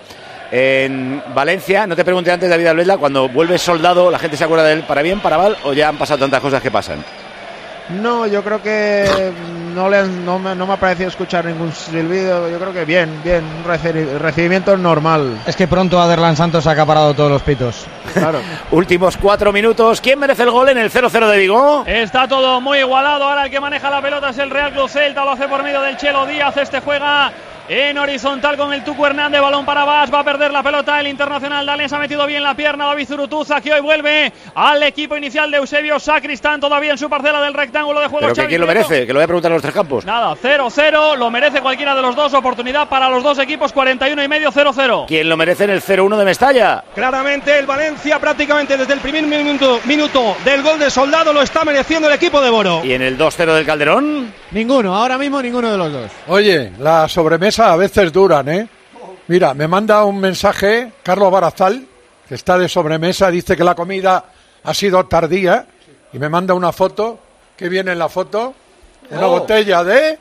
En Valencia, no te pregunté antes, David Albelda, cuando vuelve Soldado, ¿la gente se acuerda de él para bien, para mal, o ya han pasado tantas cosas que pasan? No, yo creo que no me ha parecido escuchar ningún silbido. Yo creo que bien, un recibimiento normal. Es que pronto Aderlan Santos ha acaparado todos los pitos. Claro. Últimos 4 minutos. ¿Quién merece el gol en el 0-0 de Vigo? Está todo muy igualado. Ahora el que maneja la pelota es el Real Club Celta. Lo hace por medio del Chelo Díaz. Este juega en horizontal con el Tucu Hernández, balón para Bas, va a perder la pelota el internacional danés, ha metido bien la pierna David Zurutuza, que hoy vuelve al equipo inicial de Eusebio Sacristán, todavía en su parcela del rectángulo de juego. ¿Pero que quién lo merece? Que lo voy a preguntar a los tres campos. Nada, 0-0, lo merece cualquiera de los dos, oportunidad para los dos equipos, 41,5, 0-0. ¿Quién lo merece en el 0-1 de Mestalla? Claramente el Valencia, prácticamente desde el primer minuto del gol de Soldado, lo está mereciendo el equipo de Boro. ¿Y en el 2-0 del Calderón? Ninguno, ahora mismo ninguno de los dos. Oye, la sobremesa a veces duran, ¿eh? Mira, me manda un mensaje Carlos Barazal, que está de sobremesa, dice que la comida ha sido tardía, y me manda una foto. ¿Qué viene en la foto? Una botella de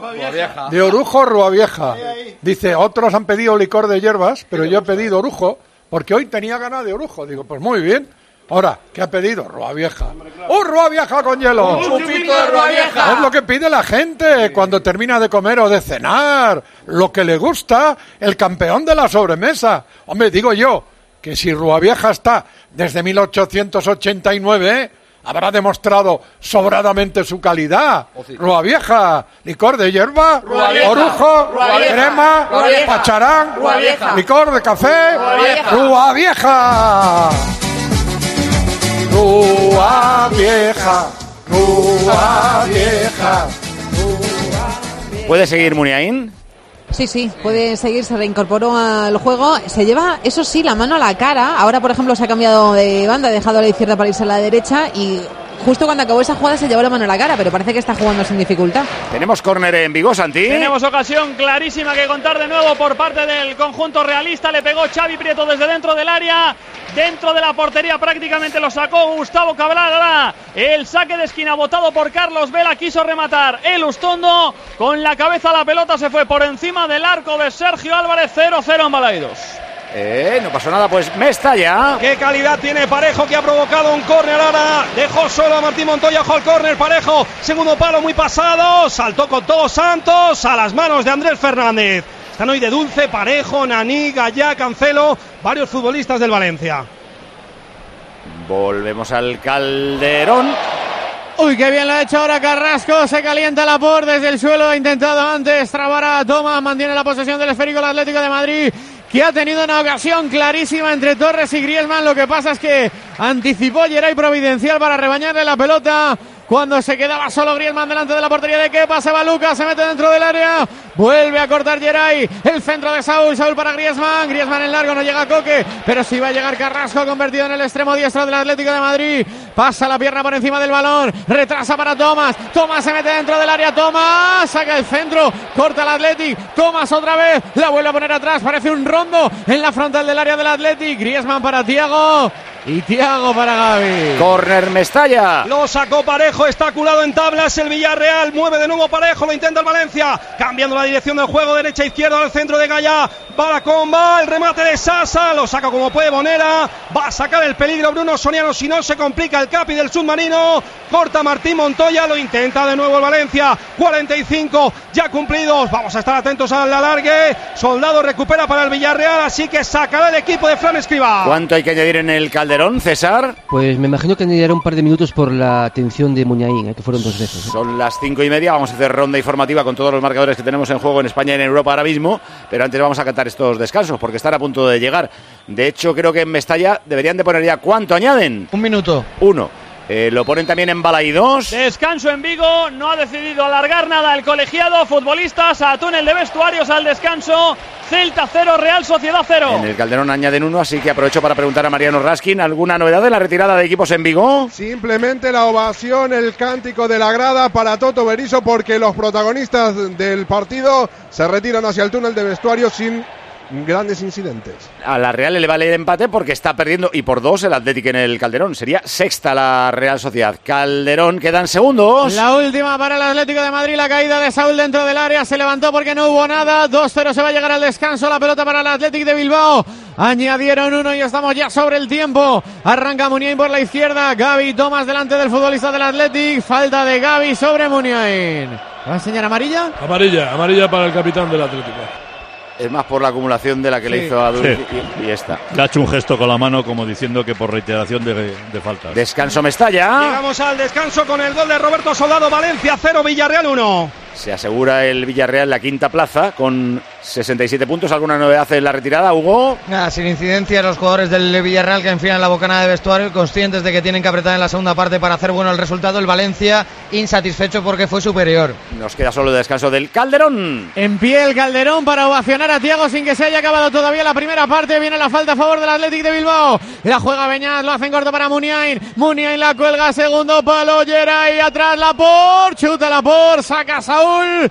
Orujo Ruavieja. Dice, otros han pedido licor de hierbas, pero yo he pedido Orujo, porque hoy tenía ganas de Orujo. Digo, pues muy bien. Ahora, ¿qué ha pedido? Ruavieja. ¡Un Ruavieja con hielo! ¡Un chupito de Ruavieja! Es lo que pide la gente cuando termina de comer o de cenar. Lo que le gusta, el campeón de la sobremesa. Hombre, digo yo, que si Ruavieja está desde 1889, habrá demostrado sobradamente su calidad. Ruavieja, licor de hierba, Ruavieja, Orujo, Ruavieja, crema, Ruavieja, pacharán, Ruavieja, licor de café, Ruavieja. Ruavieja. Rúa vieja, Rúa vieja. ¿Puede seguir Muniain? Sí, puede seguir, se reincorporó al juego, se lleva, eso sí, la mano a la cara. Ahora, por ejemplo, se ha cambiado de banda, ha dejado a la izquierda para irse a la derecha y justo cuando acabó esa jugada se llevó la mano a la cara, pero parece que está jugando sin dificultad. Tenemos córner en Vigo, Santi. Tenemos ocasión clarísima que contar de nuevo por parte del conjunto realista. Le pegó Xavi Prieto desde dentro del área. Dentro de la portería prácticamente lo sacó Gustavo Cabral. El saque de esquina botado por Carlos Vela. Quiso rematar el Ustondo. Con la cabeza la pelota se fue por encima del arco de Sergio Álvarez. 0-0 en Balaidos. No pasó nada, pues Mestalla. Qué calidad tiene Parejo, que ha provocado un córner ahora. Dejó solo a Martín Montoya, ojo al córner. Parejo, segundo palo muy pasado. Saltó con todo Santos a las manos de Andrés Fernández. Están hoy de dulce Parejo, Naní, Gallá, Cancelo, varios futbolistas del Valencia. Volvemos al Calderón. Uy, qué bien lo ha hecho ahora Carrasco, se calienta Laporte desde el suelo, ha intentado antes trabar a Tomás, mantiene la posesión del esférico el Atlético de Madrid, que ha tenido una ocasión clarísima entre Torres y Griezmann. Lo que pasa es que anticipó Geray Providencial para rebañarle la pelota cuando se quedaba solo Griezmann delante de la portería de Kepa. Se va Lucas, se mete dentro del área, vuelve a cortar Geray, el centro de Saúl para Griezmann, Griezmann en largo, no llega Coque, pero sí va a llegar Carrasco, convertido en el extremo diestro del Atlético de Madrid. Pasa la pierna por encima del balón, retrasa para Thomas se mete dentro del área, Thomas saca el centro, corta el Atlético, Thomas otra vez, la vuelve a poner atrás, parece un rondo en la frontal del área del Atlético. Griezmann para Thiago y Thiago para Gavi. Córner Mestalla. Lo sacó Parejo, está culado en tablas el Villarreal, mueve de nuevo Parejo, lo intenta el Valencia, cambiando la dirección del juego, derecha a izquierda al centro de Gallá, va la comba, el remate de Sasa, lo saca como puede Bonera, va a sacar el peligro Bruno Soriano, si no se complica el capi del submarino, corta Martín Montoya, lo intenta de nuevo el Valencia, 45 ya cumplidos, vamos a estar atentos al alargue, Soldado recupera para el Villarreal, así que sacará el equipo de Fran Escribá. ¿Cuánto hay que añadir en el Calderón, César? Pues me imagino que añadirá un par de minutos por la atención de Muñain, que fueron 2 veces. Son las 5:30, vamos a hacer ronda informativa con todos los marcadores que tenemos en juego en España y en Europa ahora mismo, pero antes vamos a cantar estos descansos porque están a punto de llegar. De hecho, creo que en Mestalla deberían de poner ya, ¿cuánto añaden? 1 minuto. 1. Lo ponen también en Balaídos. Descanso en Vigo, no ha decidido alargar nada el colegiado, futbolistas a túnel de vestuarios al descanso, Celta 0, Real Sociedad 0. En el Calderón añaden 1, así que aprovecho para preguntar a Mariano Raskin, ¿alguna novedad de la retirada de equipos en Vigo? Simplemente la ovación, el cántico de la grada para Toto Berizzo, porque los protagonistas del partido se retiran hacia el túnel de vestuarios sin grandes incidentes. A la Real le vale el empate porque está perdiendo y por 2 el Atlético en el Calderón. Sería sexta la Real Sociedad. Calderón quedan segundos. La última para el Atlético de Madrid, la caída de Saúl dentro del área, se levantó porque no hubo nada. 2-0, se va a llegar al descanso, la pelota para el Atlético de Bilbao. Añadieron 1 y estamos ya sobre el tiempo. Arranca Muniain por la izquierda, Gavi Thomas delante del futbolista del Atlético. Falta de Gavi sobre Muniain. ¿Va a enseñar amarilla? Amarilla para el capitán del Atlético. Es más por la acumulación de la que le hizo a Dulce y esta. Le ha hecho un gesto con la mano como diciendo que por reiteración de faltas. Descanso Mestalla. Llegamos al descanso con el gol de Roberto Soldado. Valencia 0, Villarreal 1. Se asegura el Villarreal la quinta plaza con 67 puntos. ¿Alguna novedad en la retirada, Hugo? Nada, sin incidencia los jugadores del Villarreal que enfilan la bocanada de vestuario, conscientes de que tienen que apretar en la segunda parte para hacer bueno el resultado. El Valencia insatisfecho porque fue superior. Nos queda solo el descanso del Calderón. En pie el Calderón para ovacionar a Thiago sin que se haya acabado todavía la primera parte. Viene la falta a favor del Atlético de Bilbao. La juega Beñat, lo hacen corto para Muniain. Muniain la cuelga, segundo palo, Geray atrás, Laporte, chuta Laporte, saca Saúl.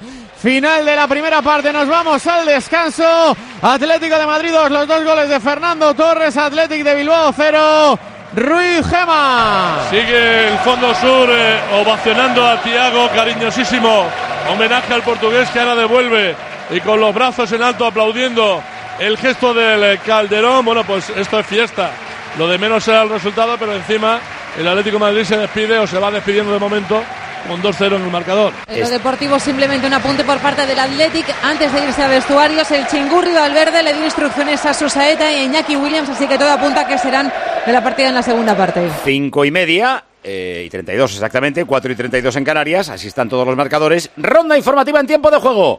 Final de la primera parte, nos vamos al descanso. Atlético de Madrid 2, los 2 goles de Fernando Torres, Atlético de Bilbao 0, Ruiz Gema. Sigue el Fondo Sur ovacionando a Thiago, cariñosísimo homenaje al portugués que ahora devuelve y con los brazos en alto aplaudiendo el gesto del Calderón. Bueno, pues esto es fiesta, lo de menos será el resultado, pero encima el Atlético de Madrid se despide o se va despidiendo de momento con 2-0 en el marcador. En lo deportivo, simplemente un apunte por parte del Athletic antes de irse a vestuarios. El Chingurri Valverde le dio instrucciones a Susaeta y a Iñaki Williams, así que todo apunta que serán de la partida en la segunda parte. 5:30 y 32 exactamente, 4:32 en Canarias. Así están todos los marcadores. Ronda informativa en tiempo de juego.